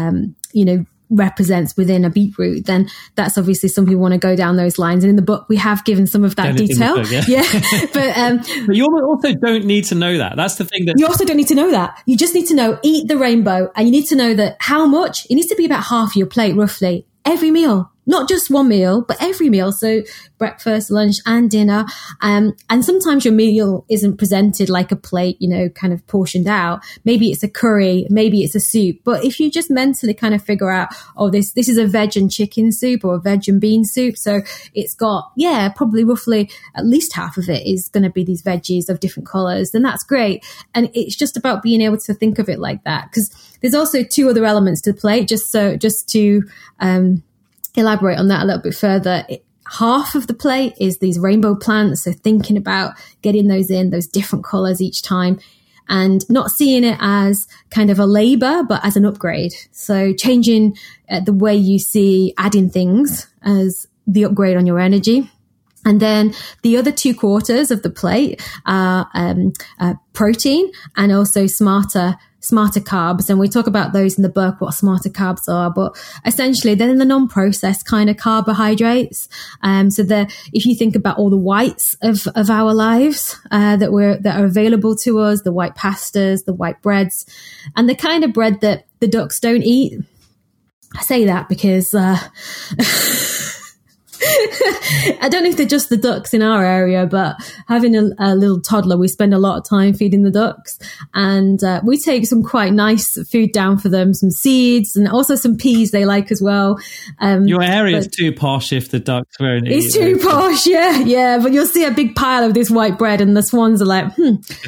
represents within a beetroot, then that's obviously some people want to go down those lines. And in the book, we have given some of that detail. Book, yeah. Yeah. But you also don't need to know that. That's the thing that you also don't need to know that. You just need to know, eat the rainbow. And you need to know that how much, it needs to be about half your plate, roughly, every meal. Not just one meal, but every meal. So breakfast, lunch and dinner. And sometimes your meal isn't presented like a plate, kind of portioned out. Maybe it's a curry, maybe it's a soup. But if you just mentally kind of figure out, this is a veg and chicken soup or a veg and bean soup. So it's got, probably roughly at least half of it is going to be these veggies of different colors. Then that's great. And it's just about being able to think of it like that. Because there's also two other elements to the plate, just to, elaborate on that a little bit further. Half of the plate is these rainbow plants. So thinking about getting those different colors each time, and not seeing it as kind of a labor, but as an upgrade. So changing the way you see adding things as the upgrade on your energy. And then the other 2/4 of the plate are protein and also smarter carbs. And we talk about those in the book, what smarter carbs are, but essentially they're in the non-processed kind of carbohydrates. So if you think about all the whites of our lives, that are available to us, the white pastas, the white breads, and the kind of bread that the ducks don't eat. I say that because, I don't know if they're just the ducks in our area, but having a little toddler, we spend a lot of time feeding the ducks, and we take some quite nice food down for them, some seeds and also some peas they like as well. Your area is too posh if the ducks won't eat. It's too posh, yeah. But you'll see a big pile of this white bread and the swans are like,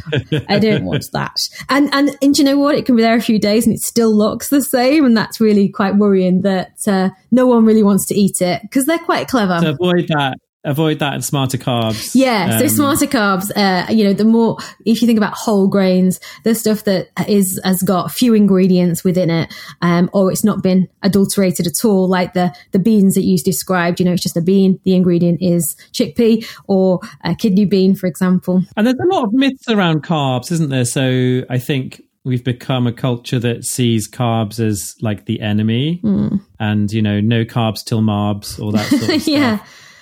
I don't want that. And you know what? It can be there a few days and it still looks the same. And that's really quite worrying that no one really wants to eat it because they're quite clever. So avoid that and smarter carbs. Yeah, so smarter carbs, the more, if you think about whole grains, the stuff that has got few ingredients within it, or it's not been adulterated at all, like the beans that you described, it's just a bean, the ingredient is chickpea or a kidney bean, for example. And there's a lot of myths around carbs, isn't there? So I think we've become a culture that sees carbs as like the enemy and, no carbs till marbs, all that sort of stuff. Yeah.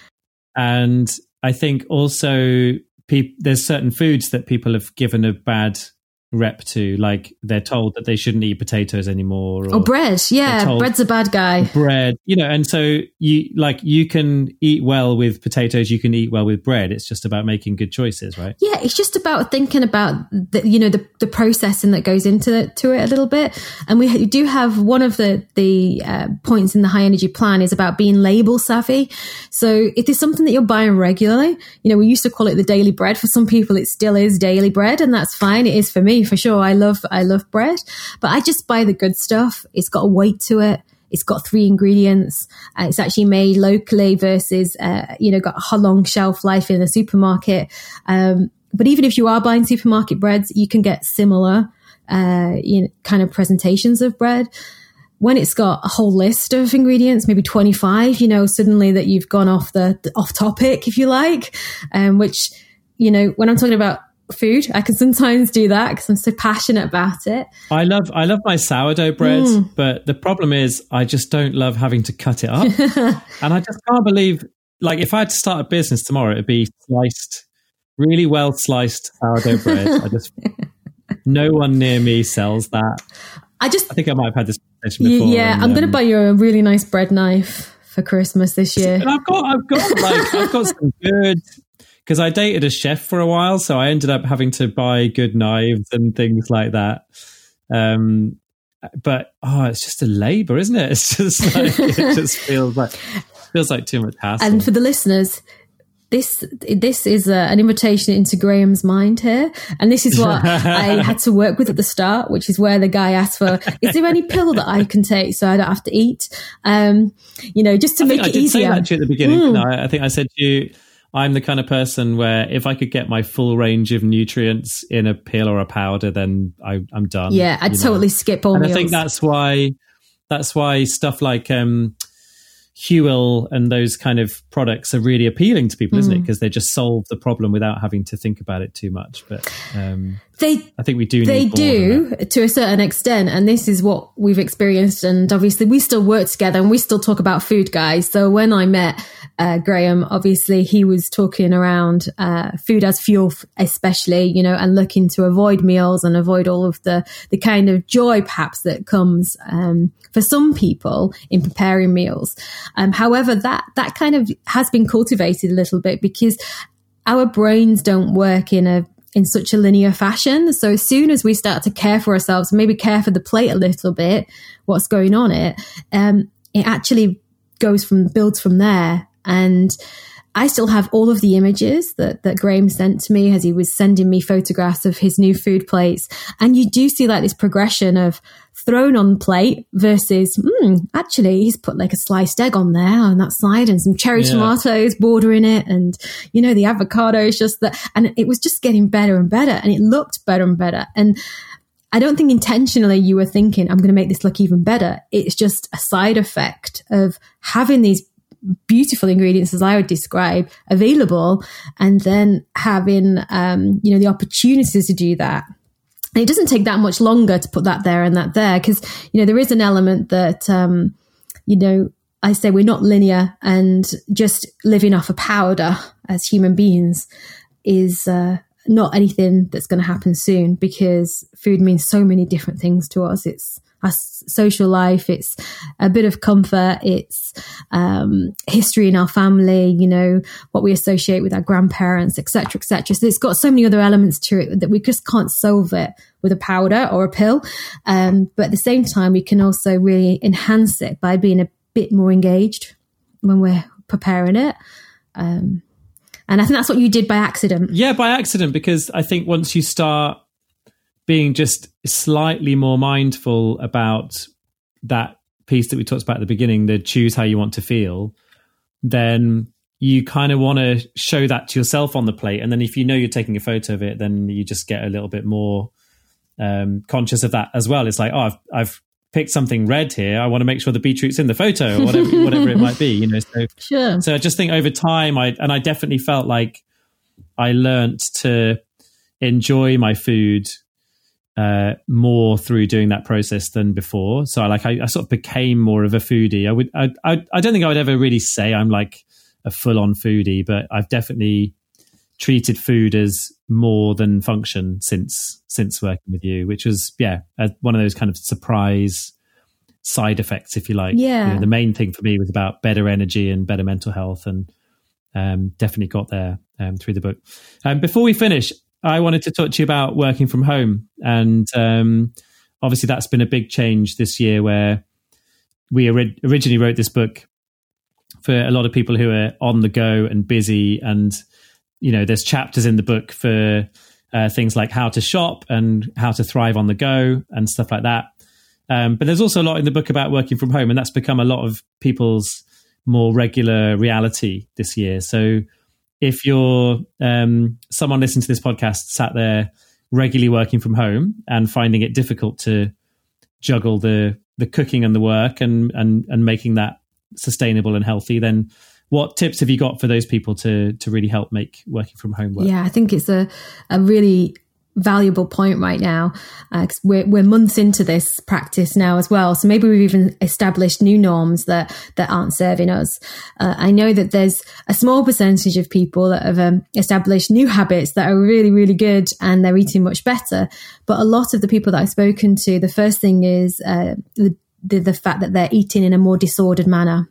And I think also there's certain foods that people have given a bad rep to, like they're told that they shouldn't eat potatoes anymore. Or bread. Yeah, bread's a bad guy. Bread, and so you can eat well with potatoes, you can eat well with bread. It's just about making good choices, right? Yeah, it's just about thinking about the processing that goes into it a little bit. And we do have one of the points in the high energy plan is about being label savvy. So if there's something that you're buying regularly, we used to call it the daily bread. For some people, it still is daily bread, and that's fine. It is for me, for sure. I love bread, but I just buy the good stuff. It's got a weight to it. It's got 3 ingredients. It's actually made locally versus, got a long shelf life in the supermarket. But even if you are buying supermarket breads, you can get similar, kind of presentations of bread. When it's got a whole list of ingredients, maybe 25, suddenly that you've gone off topic, if you like, which, when I'm talking about food, I can sometimes do that because I'm so passionate about it. I love my sourdough bread, but the problem is I just don't love having to cut it up. And I just can't believe, like, if I had to start a business tomorrow, it'd be really well sliced sourdough bread. No one near me sells that. I think I might have had this conversation before. Yeah, I'm going to buy you a really nice bread knife for Christmas this year. And I've got some good. Because I dated a chef for a while, so I ended up having to buy good knives and things like that. But it's just a labor, isn't it? It's just like it just feels like too much hassle. And for the listeners, this is an invitation into Graham's mind here, and this is what I had to work with at the start, which is where the guy asked for, "Is there any pill that I can take so I don't have to eat?" Just to make it easier. I did say that to you at the beginning. I think I said to you, I'm the kind of person where if I could get my full range of nutrients in a pill or a powder, then I'm done. Yeah, I'd totally skip all meals. I think that's why stuff like Huel and those kind of products are really appealing to people, isn't it? Because they just solve the problem without having to think about it too much. But I think we do need They do than that. To a certain extent, and this is what we've experienced. And obviously we still work together and we still talk about food, guys. So when I met Graham, obviously he was talking around food as fuel, especially, and looking to avoid meals and avoid all of the kind of joy perhaps that comes for some people in preparing meals. However, that kind of has been cultivated a little bit because our brains don't work in such a linear fashion. So as soon as we start to care for ourselves, maybe care for the plate a little bit, what's going on it actually builds from there. And I still have all of the images that Graham sent to me as he was sending me photographs of his new food plates. And you do see like this progression of thrown on plate versus, actually he's put like a sliced egg on there on that side and some cherry tomatoes bordering it. And, the avocado is just that. And it was just getting better and better and it looked better and better. And I don't think intentionally you were thinking, I'm going to make this look even better. It's just a side effect of having these beautiful ingredients, as I would describe, available, and then having, the opportunities to do that. And it doesn't take that much longer to put that there and that there, because, there is an element that, I say we're not linear, and just living off a powder as human beings is not anything that's going to happen soon, because food means so many different things to us. our social life. It's a bit of comfort. It's history in our family, you know, what we associate with our grandparents, etc., etc. So it's got so many other elements to it that we just can't solve it with a powder or a pill. But at the same time, we can also really enhance it by being a bit more engaged when we're preparing it. And I think that's what you did by accident. Yeah, by accident, because I think once you start being just slightly more mindful about that piece that we talked about at the beginning, the choose how you want to feel, then you kind of want to show that to yourself on the plate. And then if you know you're taking a photo of it, then you just get a little bit more conscious of that as well. It's like, oh, I've picked something red here. I want to make sure the beetroot's in the photo, or whatever it might be, you know. So, sure. So I just think over time, I definitely felt like I learnt to enjoy my food more through doing that process than before. So I sort of became more of a foodie. I don't think I would ever really say I'm like a full-on foodie, but I've definitely treated food as more than function since working with you, which was one of those kind of surprise side effects, if you like. Yeah. You know, the main thing for me was about better energy and better mental health, and definitely got there through the book. Before we finish, I wanted to talk to you about working from home. And obviously that's been a big change this year, where we originally wrote this book for a lot of people who are on the go and busy. And, you know, there's chapters in the book for things like how to shop and how to thrive on the go and stuff like that. But there's also a lot in the book about working from home, and that's become a lot of people's more regular reality this year. So if you're someone listening to this podcast sat there regularly working from home and finding it difficult to juggle the cooking and the work and making that sustainable and healthy, then what tips have you got for those people to really help make working from home work? Yeah, I think it's a really valuable point right now, because we're months into this practice now as well. So maybe we've even established new norms that aren't serving us. I know that there's a small percentage of people that have established new habits that are really, really good, and they're eating much better. But a lot of the people that I've spoken to, the first thing is the fact that they're eating in a more disordered manner.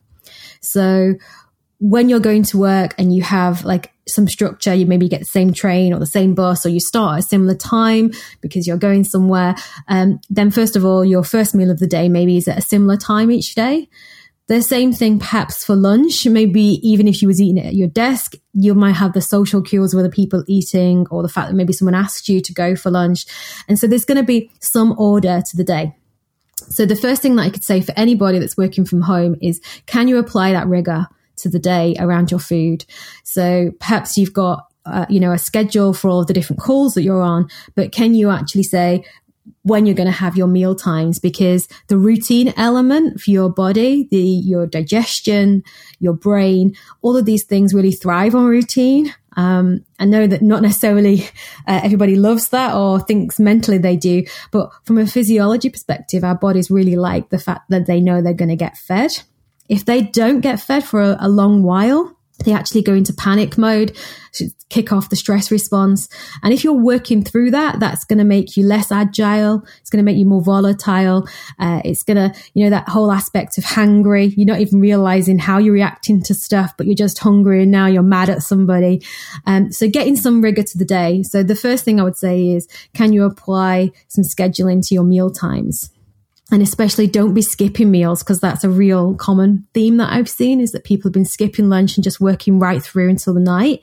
So when you're going to work and you have like some structure, you maybe get the same train or the same bus, or you start at a similar time because you're going somewhere. Then first of all, your first meal of the day maybe is at a similar time each day. The same thing perhaps for lunch. Maybe even if you was eating it at your desk, you might have the social cues with the people eating, or the fact that maybe someone asked you to go for lunch. And so there's going to be some order to the day. So the first thing that I could say for anybody that's working from home is, can you apply that rigor to the day around your food? So perhaps you've got, a schedule for all of the different calls that you're on, but can you actually say when you're going to have your meal times? Because the routine element for your body, your digestion, your brain, all of these things really thrive on routine. I know that not necessarily everybody loves that or thinks mentally they do, but from a physiology perspective, our bodies really like the fact that they know they're going to get fed. If they don't get fed for a long while, they actually go into panic mode, kick off the stress response. And if you're working through that, that's going to make you less agile. It's going to make you more volatile. It's going to, that whole aspect of hangry. You're not even realizing how you're reacting to stuff, but you're just hungry and now you're mad at somebody. So getting some rigor to the day. So the first thing I would say is, can you apply some scheduling to your meal times? And especially don't be skipping meals, because that's a real common theme that I've seen, is that people have been skipping lunch and just working right through until the night.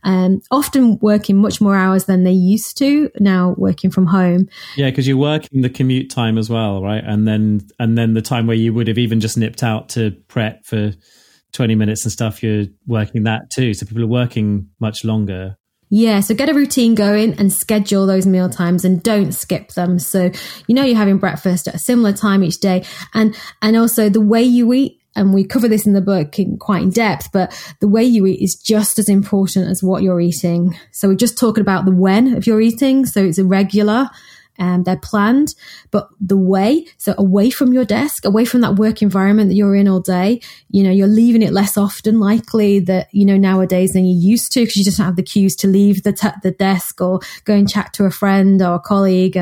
Often working much more hours than they used to now working from home. Yeah, because you're working the commute time as well, right? And then the time where you would have even just nipped out to prep for 20 minutes and stuff, you're working that too. So people are working much longer. Yeah, so get a routine going and schedule those meal times and don't skip them. So, you're having breakfast at a similar time each day. And also the way you eat, and we cover this in the book quite in depth, but the way you eat is just as important as what you're eating. So we're just talking about the when of your eating. So it's irregular they're planned, but the way, so away from your desk, away from that work environment that you're in all day, you're leaving it less often likely that, nowadays than you used to, because you just don't have the cues to leave the desk or go and chat to a friend or a colleague,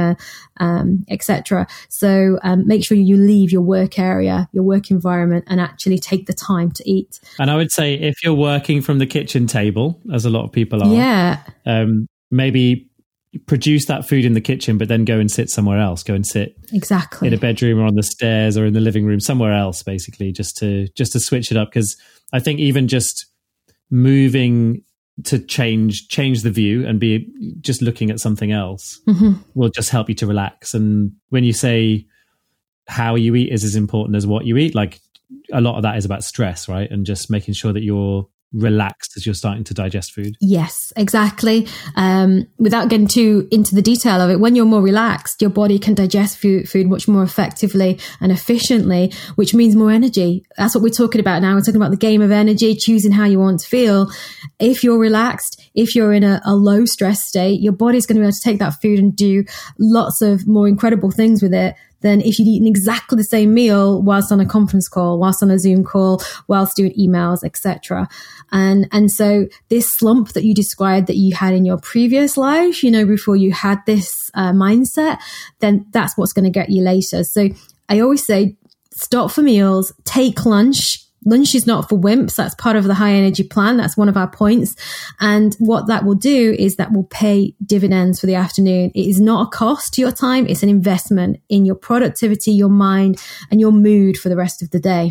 etc. So make sure you leave your work area, your work environment, and actually take the time to eat. And I would say if you're working from the kitchen table, as a lot of people are, maybe produce that food in the kitchen, but then go and sit somewhere else. Go and sit exactly in a bedroom or on the stairs or in the living room, somewhere else, basically, just to switch it up. Because I think even just moving to change the view and be just looking at something else will just help you to relax. And when you say how you eat is as important as what you eat, like a lot of that is about stress, right? And just making sure that you're relaxed as you're starting to digest food. Yes, exactly. Without getting too into the detail of it, when you're more relaxed, your body can digest food much more effectively and efficiently, which means more energy. That's what we're talking about now. We're talking about the game of energy, choosing how you want to feel. If you're relaxed, if you're in a low stress state, your body's going to be able to take that food and do lots of more incredible things with it than if you'd eaten exactly the same meal whilst on a conference call, whilst on a Zoom call, whilst doing emails, etc. And so this slump that you described that you had in your previous life, before you had this mindset, then that's what's going to get you later. So I always say, stop for meals, take lunch. Lunch is not for wimps. That's part of the high energy plan. That's one of our points. And what that will do is that will pay dividends for the afternoon. It is not a cost to your time. It's an investment in your productivity, your mind, and your mood for the rest of the day.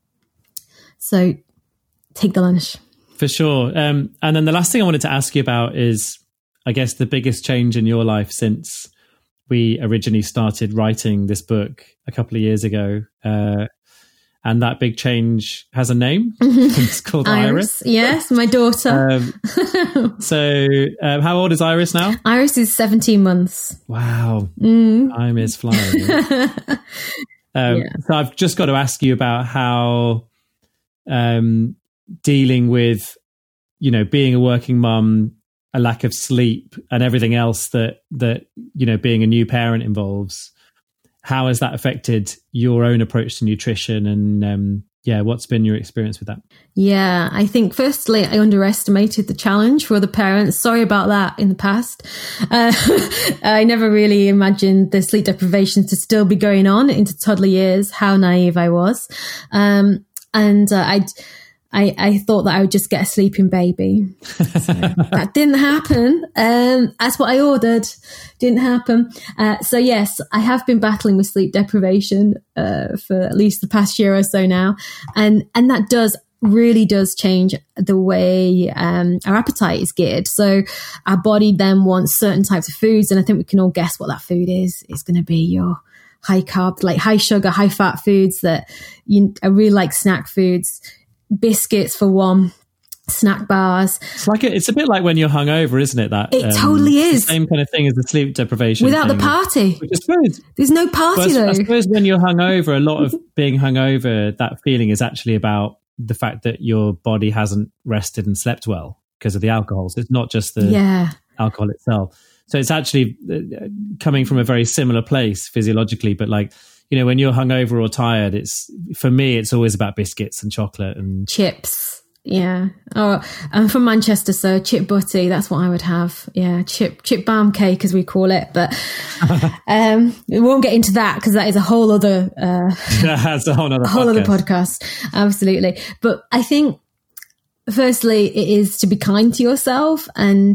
So take the lunch. For sure. And then the last thing I wanted to ask you about is, I guess, the biggest change in your life since we originally started writing this book a couple of years ago. And that big change has a name. It's called Iris. Yes, my daughter. So how old is Iris now? Iris is 17 months. Wow. Time is flying. So I've just got to ask you about how dealing with, being a working mum, a lack of sleep and everything else that being a new parent involves. How has that affected your own approach to nutrition? And what's been your experience with that? Yeah, I think firstly, I underestimated the challenge for other parents. Sorry about that in the past. I never really imagined the sleep deprivation to still be going on into toddler years. How naive I was. I thought that I would just get a sleeping baby. So that didn't happen. That's what I ordered. Didn't happen. So yes, I have been battling with sleep deprivation for at least the past year or so now. And that really does change the way our appetite is geared. So our body then wants certain types of foods. And I think we can all guess what that food is. It's going to be your high carb, like high sugar, high fat foods that I really like snack foods. Biscuits for one, snack bars. It's a bit like when you're hungover, isn't it? That it totally is the same kind of thing as the sleep deprivation without thing. The party. Which I suppose there's no party though. I suppose when you're hungover, a lot of being hungover, that feeling is actually about the fact that your body hasn't rested and slept well because of the alcohol. So it's not just the alcohol itself. So it's actually coming from a very similar place physiologically, but when you're hungover or tired, for me, it's always about biscuits and chocolate and chips. Yeah. Oh, I'm from Manchester, so chip butty, that's what I would have. Yeah. Chip balm cake, as we call it. But we won't get into that because that is a whole other, that's a whole other podcast. Absolutely. But I think firstly, it is to be kind to yourself. And,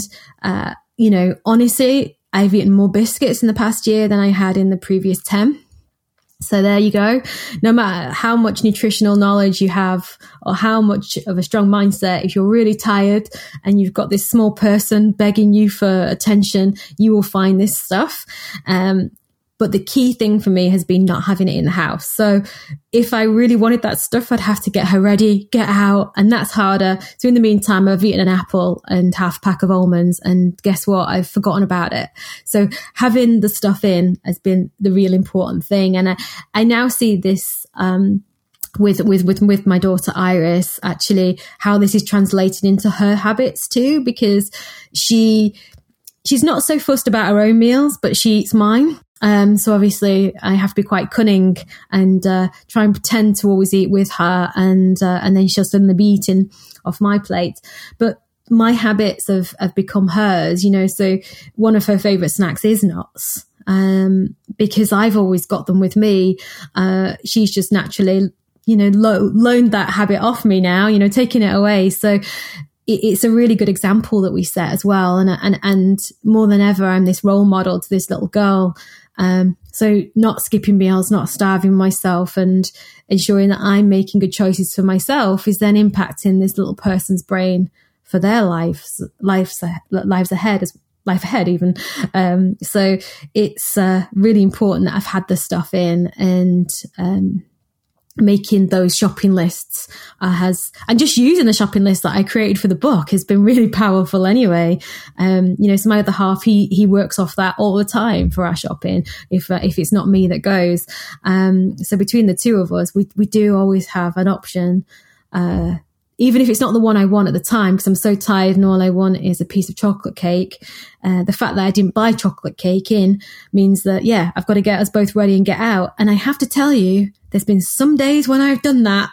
honestly, I've eaten more biscuits in the past year than I had in the previous 10. So there you go. No matter how much nutritional knowledge you have or how much of a strong mindset, if you're really tired and you've got this small person begging you for attention, you will find this stuff. But the key thing for me has been not having it in the house. So if I really wanted that stuff, I'd have to get her ready, get out, and that's harder. So in the meantime, I've eaten an apple and half a pack of almonds, and guess what? I've forgotten about it. So having the stuff in has been the real important thing. And I now see this, with my daughter Iris, actually, how this is translated into her habits too, because she she's not so fussed about her own meals, but she eats mine. So obviously I have to be quite cunning and try and pretend to always eat with her, and then she'll suddenly be eating off my plate. But my habits have become hers, you know, so one of her favourite snacks is nuts. Because I've always got them with me. She's just naturally, you know, loaned that habit off me now, you know, taking it away. So it's a really good example that we set as well. And more than ever, I'm this role model to this little girl. So not skipping meals, not starving myself, and ensuring that I'm making good choices for myself is then impacting this little person's brain for their lives ahead even. So it's really important that I've had this stuff in, and making those shopping lists and just using the shopping list that I created for the book has been really powerful anyway. You know, so my other half, he works off that all the time for our shopping if it's not me that goes. So between the two of us, we do always have an option, even if it's not the one I want at the time, because I'm so tired and all I want is a piece of chocolate cake. The fact that I didn't buy chocolate cake in means that, yeah, I've got to get us both ready and get out. And I have to tell you, there's been some days when I've done that.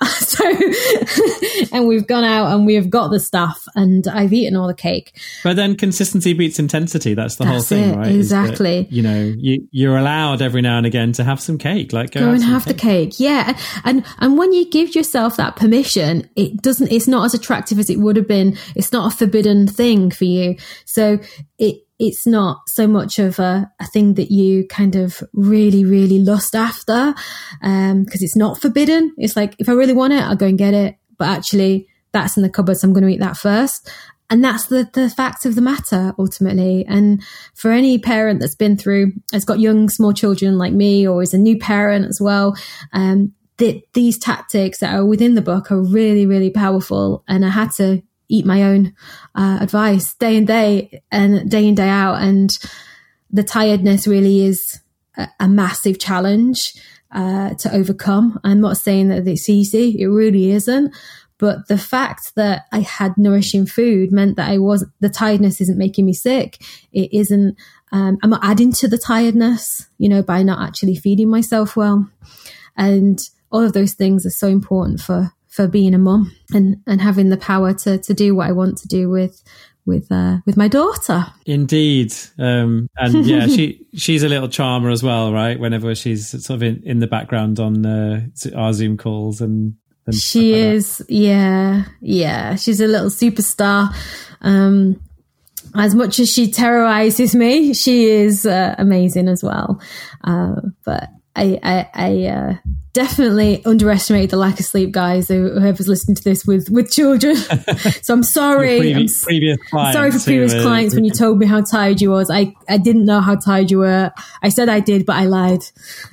And we've gone out and we have got the stuff and I've eaten all the cake. But then consistency beats intensity. That's the whole thing, right? Exactly. That, you know, you're allowed every now and again to have some cake. Like go and have the cake. Yeah. And when you give yourself that permission, it's not as attractive as it would have been. It's not a forbidden thing for you. So it's not so much of a thing that you kind of really, really lust after, because it's not forbidden. It's like, if I really want it, I'll go and get it. But actually, that's in the cupboard, so I'm going to eat that first. And that's the fact of the matter, ultimately. And for any parent that's has got young, small children like me, or is a new parent as well, these tactics that are within the book are really, really powerful. And I had to eat my own advice day in, day out. And the tiredness really is a massive challenge to overcome. I'm not saying that it's easy. It really isn't. But the fact that I had nourishing food meant that the tiredness isn't making me sick. It isn't, I'm not adding to the tiredness, you know, by not actually feeding myself well. And all of those things are so important for being a mum and having the power to do what I want to do with my daughter. Indeed. And yeah, she's a little charmer as well, right? Whenever she's sort of in the background on our Zoom calls and she is, like yeah. She's a little superstar. As much as she terrorizes me, she is amazing as well. But I definitely underestimate the lack of sleep, guys, whoever's listening to this with children. So I'm sorry. I'm sorry for previous clients when you told me how tired you was. I didn't know how tired you were. I said I did, but I lied.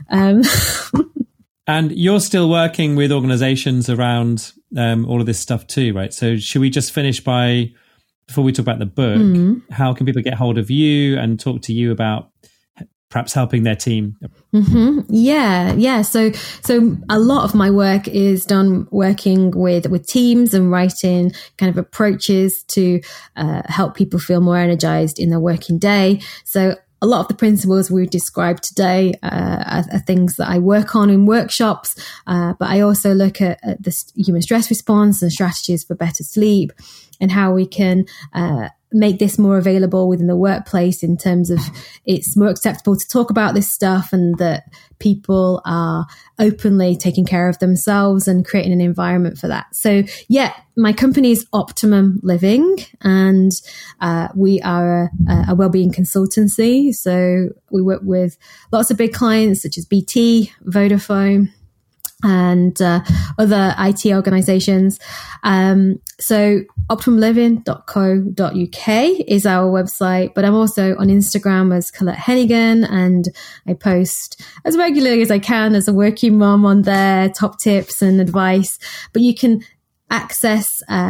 And you're still working with organizations around all of this stuff too, right? So should we just finish before we talk about the book, how can people get hold of you and talk to you about perhaps helping their team? Mm-hmm. Yeah. So a lot of my work is done working with teams and writing kind of approaches to help people feel more energized in their working day. So a lot of the principles we've described today are things that I work on in workshops, but I also look at the human stress response and strategies for better sleep, and how we can make this more available within the workplace in terms of it's more acceptable to talk about this stuff, and that people are openly taking care of themselves and creating an environment for that. So yeah, my company is Optimum Living, and we are a wellbeing consultancy. So we work with lots of big clients such as BT, Vodafone, and other IT organizations. So optimumliving.co.uk is our website, but I'm also on Instagram as Colette Hennigan, and I post as regularly as I can as a working mom on there, top tips and advice. But you can access,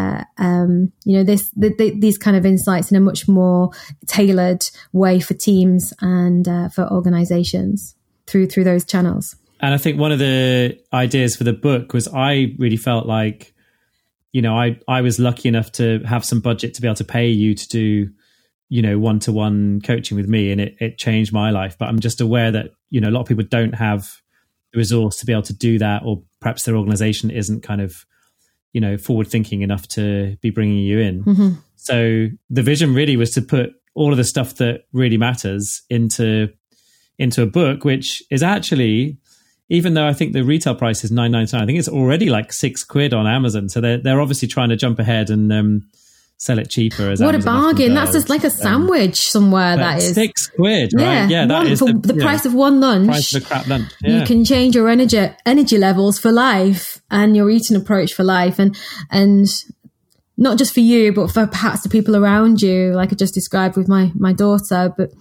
these kind of insights in a much more tailored way for teams and for organizations through those channels. And I think one of the ideas for the book was I really felt like, you know, I was lucky enough to have some budget to be able to pay you to do one-to-one coaching with me, and it changed my life. But I'm just aware that, a lot of people don't have the resource to be able to do that, or perhaps their organization isn't kind of, forward thinking enough to be bringing you in. Mm-hmm. So the vision really was to put all of the stuff that really matters into a book, which is actually, even though I think the retail price is $9.99, I think it's already like £6 on Amazon. So they're obviously trying to jump ahead and sell it cheaper. As what Amazon a bargain! That's just like a sandwich somewhere. That is £6, right? Yeah, that is for the price of one lunch. Price of a crap lunch. Yeah. You can change your energy levels for life and your eating approach for life, and not just for you, but for perhaps the people around you, like I just described with my daughter. But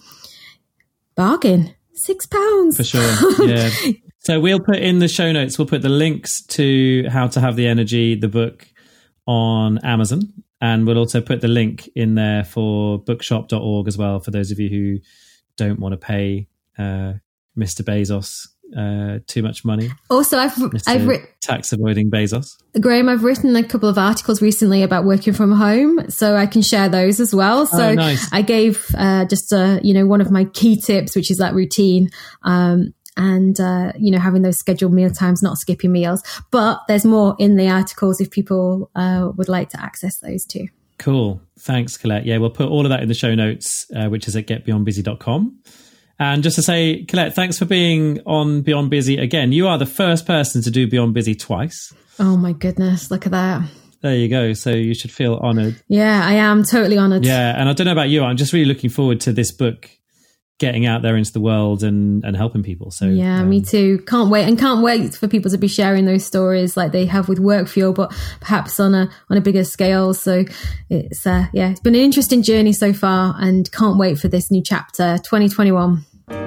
bargain, £6 for sure. Yeah. So we'll put in the show notes, we'll put the links to How to Have the Energy, the book, on Amazon. And we'll also put the link in there for bookshop.org as well, for those of you who don't want to pay Mr. Bezos too much money. Also, I've written tax avoiding Bezos. Graham, I've written a couple of articles recently about working from home, so I can share those as well. So nice. I gave just one of my key tips, which is that routine. And having those scheduled meal times, not skipping meals. But there's more in the articles if people would like to access those too. Cool. Thanks, Colette. Yeah, we'll put all of that in the show notes, which is at getbeyondbusy.com. And just to say, Colette, thanks for being on Beyond Busy again. You are the first person to do Beyond Busy twice. Oh my goodness, look at that. There you go. So you should feel honoured. Yeah, I am totally honoured. Yeah, and I don't know about you, I'm just really looking forward to this book getting out there into the world and helping people. So yeah, me too. Can't wait for people to be sharing those stories like they have with WorkFuel, but perhaps on a bigger scale. So it's it's been an interesting journey so far, and can't wait for this new chapter, 2021.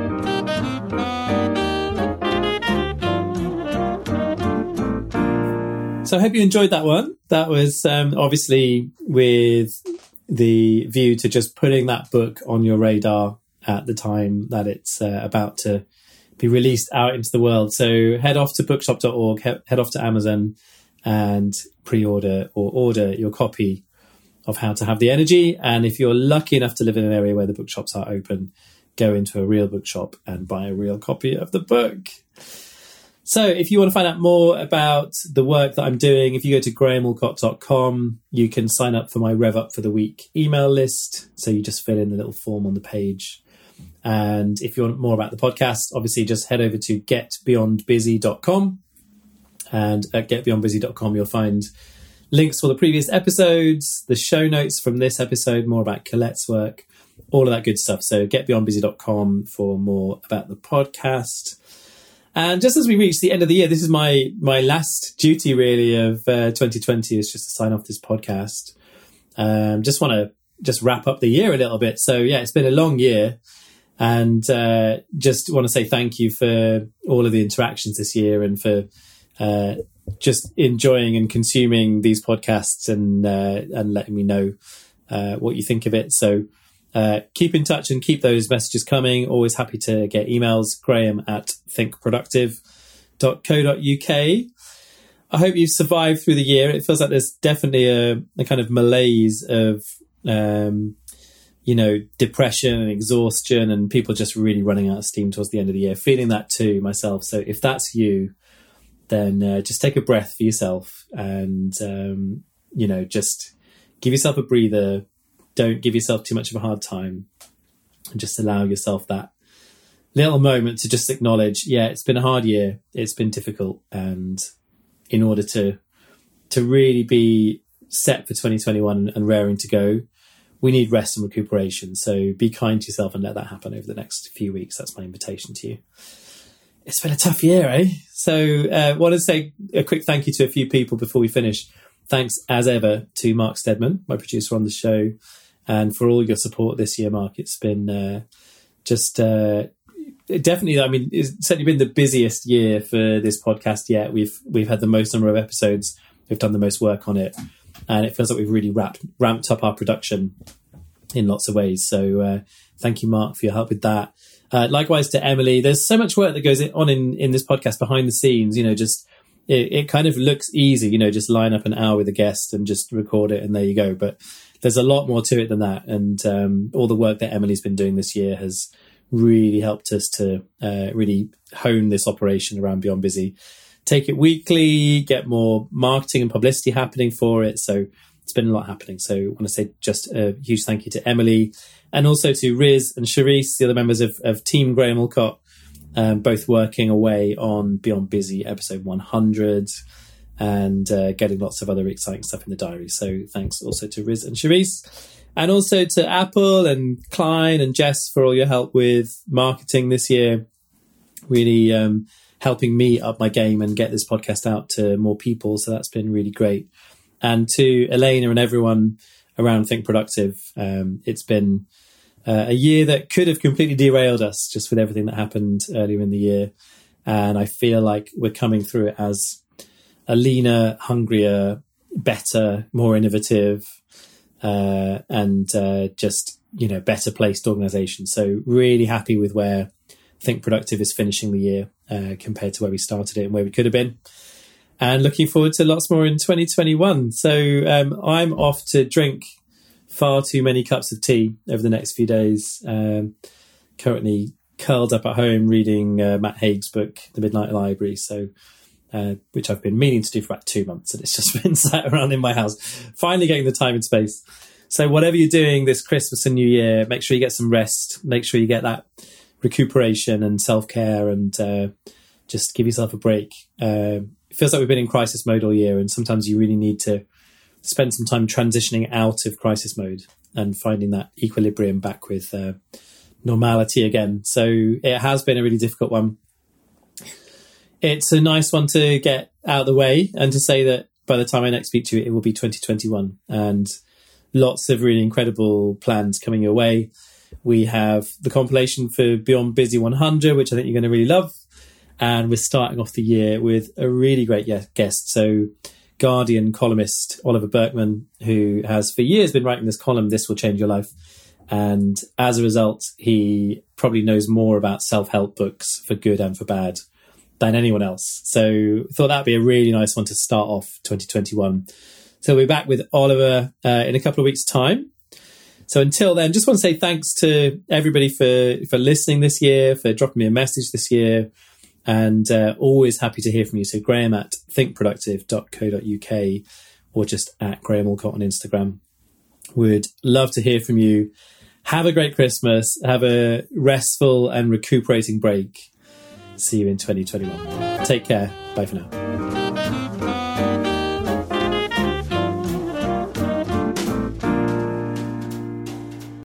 So I hope you enjoyed that one. That was obviously with the view to just putting that book on your radar at the time that it's about to be released out into the world. So head off to bookshop.org, head off to Amazon and pre-order or order your copy of How to Have the Energy. And if you're lucky enough to live in an area where the bookshops are open, go into a real bookshop and buy a real copy of the book. So if you want to find out more about the work that I'm doing, if you go to grahamallcott.com, you can sign up for my Rev Up for the Week email list. So you just fill in the little form on the page. And if you want more about the podcast, obviously just head over to getbeyondbusy.com. And at getbeyondbusy.com, you'll find links for the previous episodes, the show notes from this episode, more about Colette's work, all of that good stuff. So getbeyondbusy.com for more about the podcast. And just as we reach the end of the year, this is my last duty really of 2020 is just to sign off this podcast. Just want to wrap up the year a little bit. So yeah, it's been a long year, and just want to say thank you for all of the interactions this year, and for just enjoying and consuming these podcasts and letting me know what you think of it. So keep in touch and keep those messages coming. Always happy to get emails. graham@thinkproductive.co.uk. I hope you've survived through the year. It feels like there's definitely a kind of malaise of, depression and exhaustion, and people just really running out of steam towards the end of the year. Feeling that too myself. So if that's you, then just take a breath for yourself and, just give yourself a breather. Don't give yourself too much of a hard time, and just allow yourself that little moment to just acknowledge, yeah, it's been a hard year. It's been difficult. And in order to really be set for 2021 and raring to go, we need rest and recuperation. So be kind to yourself and let that happen over the next few weeks. That's my invitation to you. It's been a tough year, eh? So I want to say a quick thank you to a few people before we finish. Thanks, as ever, to Mark Steadman, my producer on the show, and for all your support this year, Mark. It's been definitely, I mean, it's certainly been the busiest year for this podcast yet. We've had the most number of episodes. We've done the most work on it. And it feels like we've really ramped up our production in lots of ways. So thank you, Mark, for your help with that. Likewise to Emily. There's so much work that goes on in this podcast behind the scenes, just it kind of looks easy, just line up an hour with a guest and just record it and there you go. But there's a lot more to it than that. And all the work that Emily's been doing this year has really helped us to really hone this operation around Beyond Busy, take it weekly, get more marketing and publicity happening for it. So it's been a lot happening. So I want to say just a huge thank you to Emily, and also to Riz and Charisse, the other members of Team Graham Allcott, both working away on Beyond Busy episode 100 and getting lots of other exciting stuff in the diary. So thanks also to Riz and Charisse, and also to Apple and Klein and Jess for all your help with marketing this year, really helping me up my game and get this podcast out to more people. So that's been really great. And to Elena and everyone around Think Productive, it's been a year that could have completely derailed us just with everything that happened earlier in the year. And I feel like we're coming through it as a leaner, hungrier, better, more innovative, and just, better placed organization. So really happy with where Think Productive is finishing the year compared to where we started it and where we could have been. And looking forward to lots more in 2021. So I'm off to drink far too many cups of tea over the next few days. Currently curled up at home reading Matt Haig's book, The Midnight Library. So which I've been meaning to do for about 2 months, and it's just been sat around in my house, finally getting the time and space. So whatever you're doing this Christmas and New Year, make sure you get some rest, make sure you get that recuperation and self-care, and just give yourself a break. It feels like we've been in crisis mode all year, and sometimes you really need to spend some time transitioning out of crisis mode and finding that equilibrium back with normality again. So it has been a really difficult one. It's a nice one to get out of the way and to say that by the time I next speak to you, it will be 2021, and lots of really incredible plans coming your way. We have the compilation for Beyond Busy 100, which I think you're going to really love. And we're starting off the year with a really great guest. So Guardian columnist Oliver Berkman, who has for years been writing this column, This Will Change Your Life. And as a result, he probably knows more about self-help books for good and for bad than anyone else. So I thought that'd be a really nice one to start off 2021. So we'll be back with Oliver in a couple of weeks' time. So until then, just want to say thanks to everybody for listening this year, for dropping me a message this year, and always happy to hear from you. So Graham at thinkproductive.co.uk or just at Graham Allcott on Instagram. Would love to hear from you. Have a great Christmas. Have a restful and recuperating break. See you in 2021. Take care. Bye for now.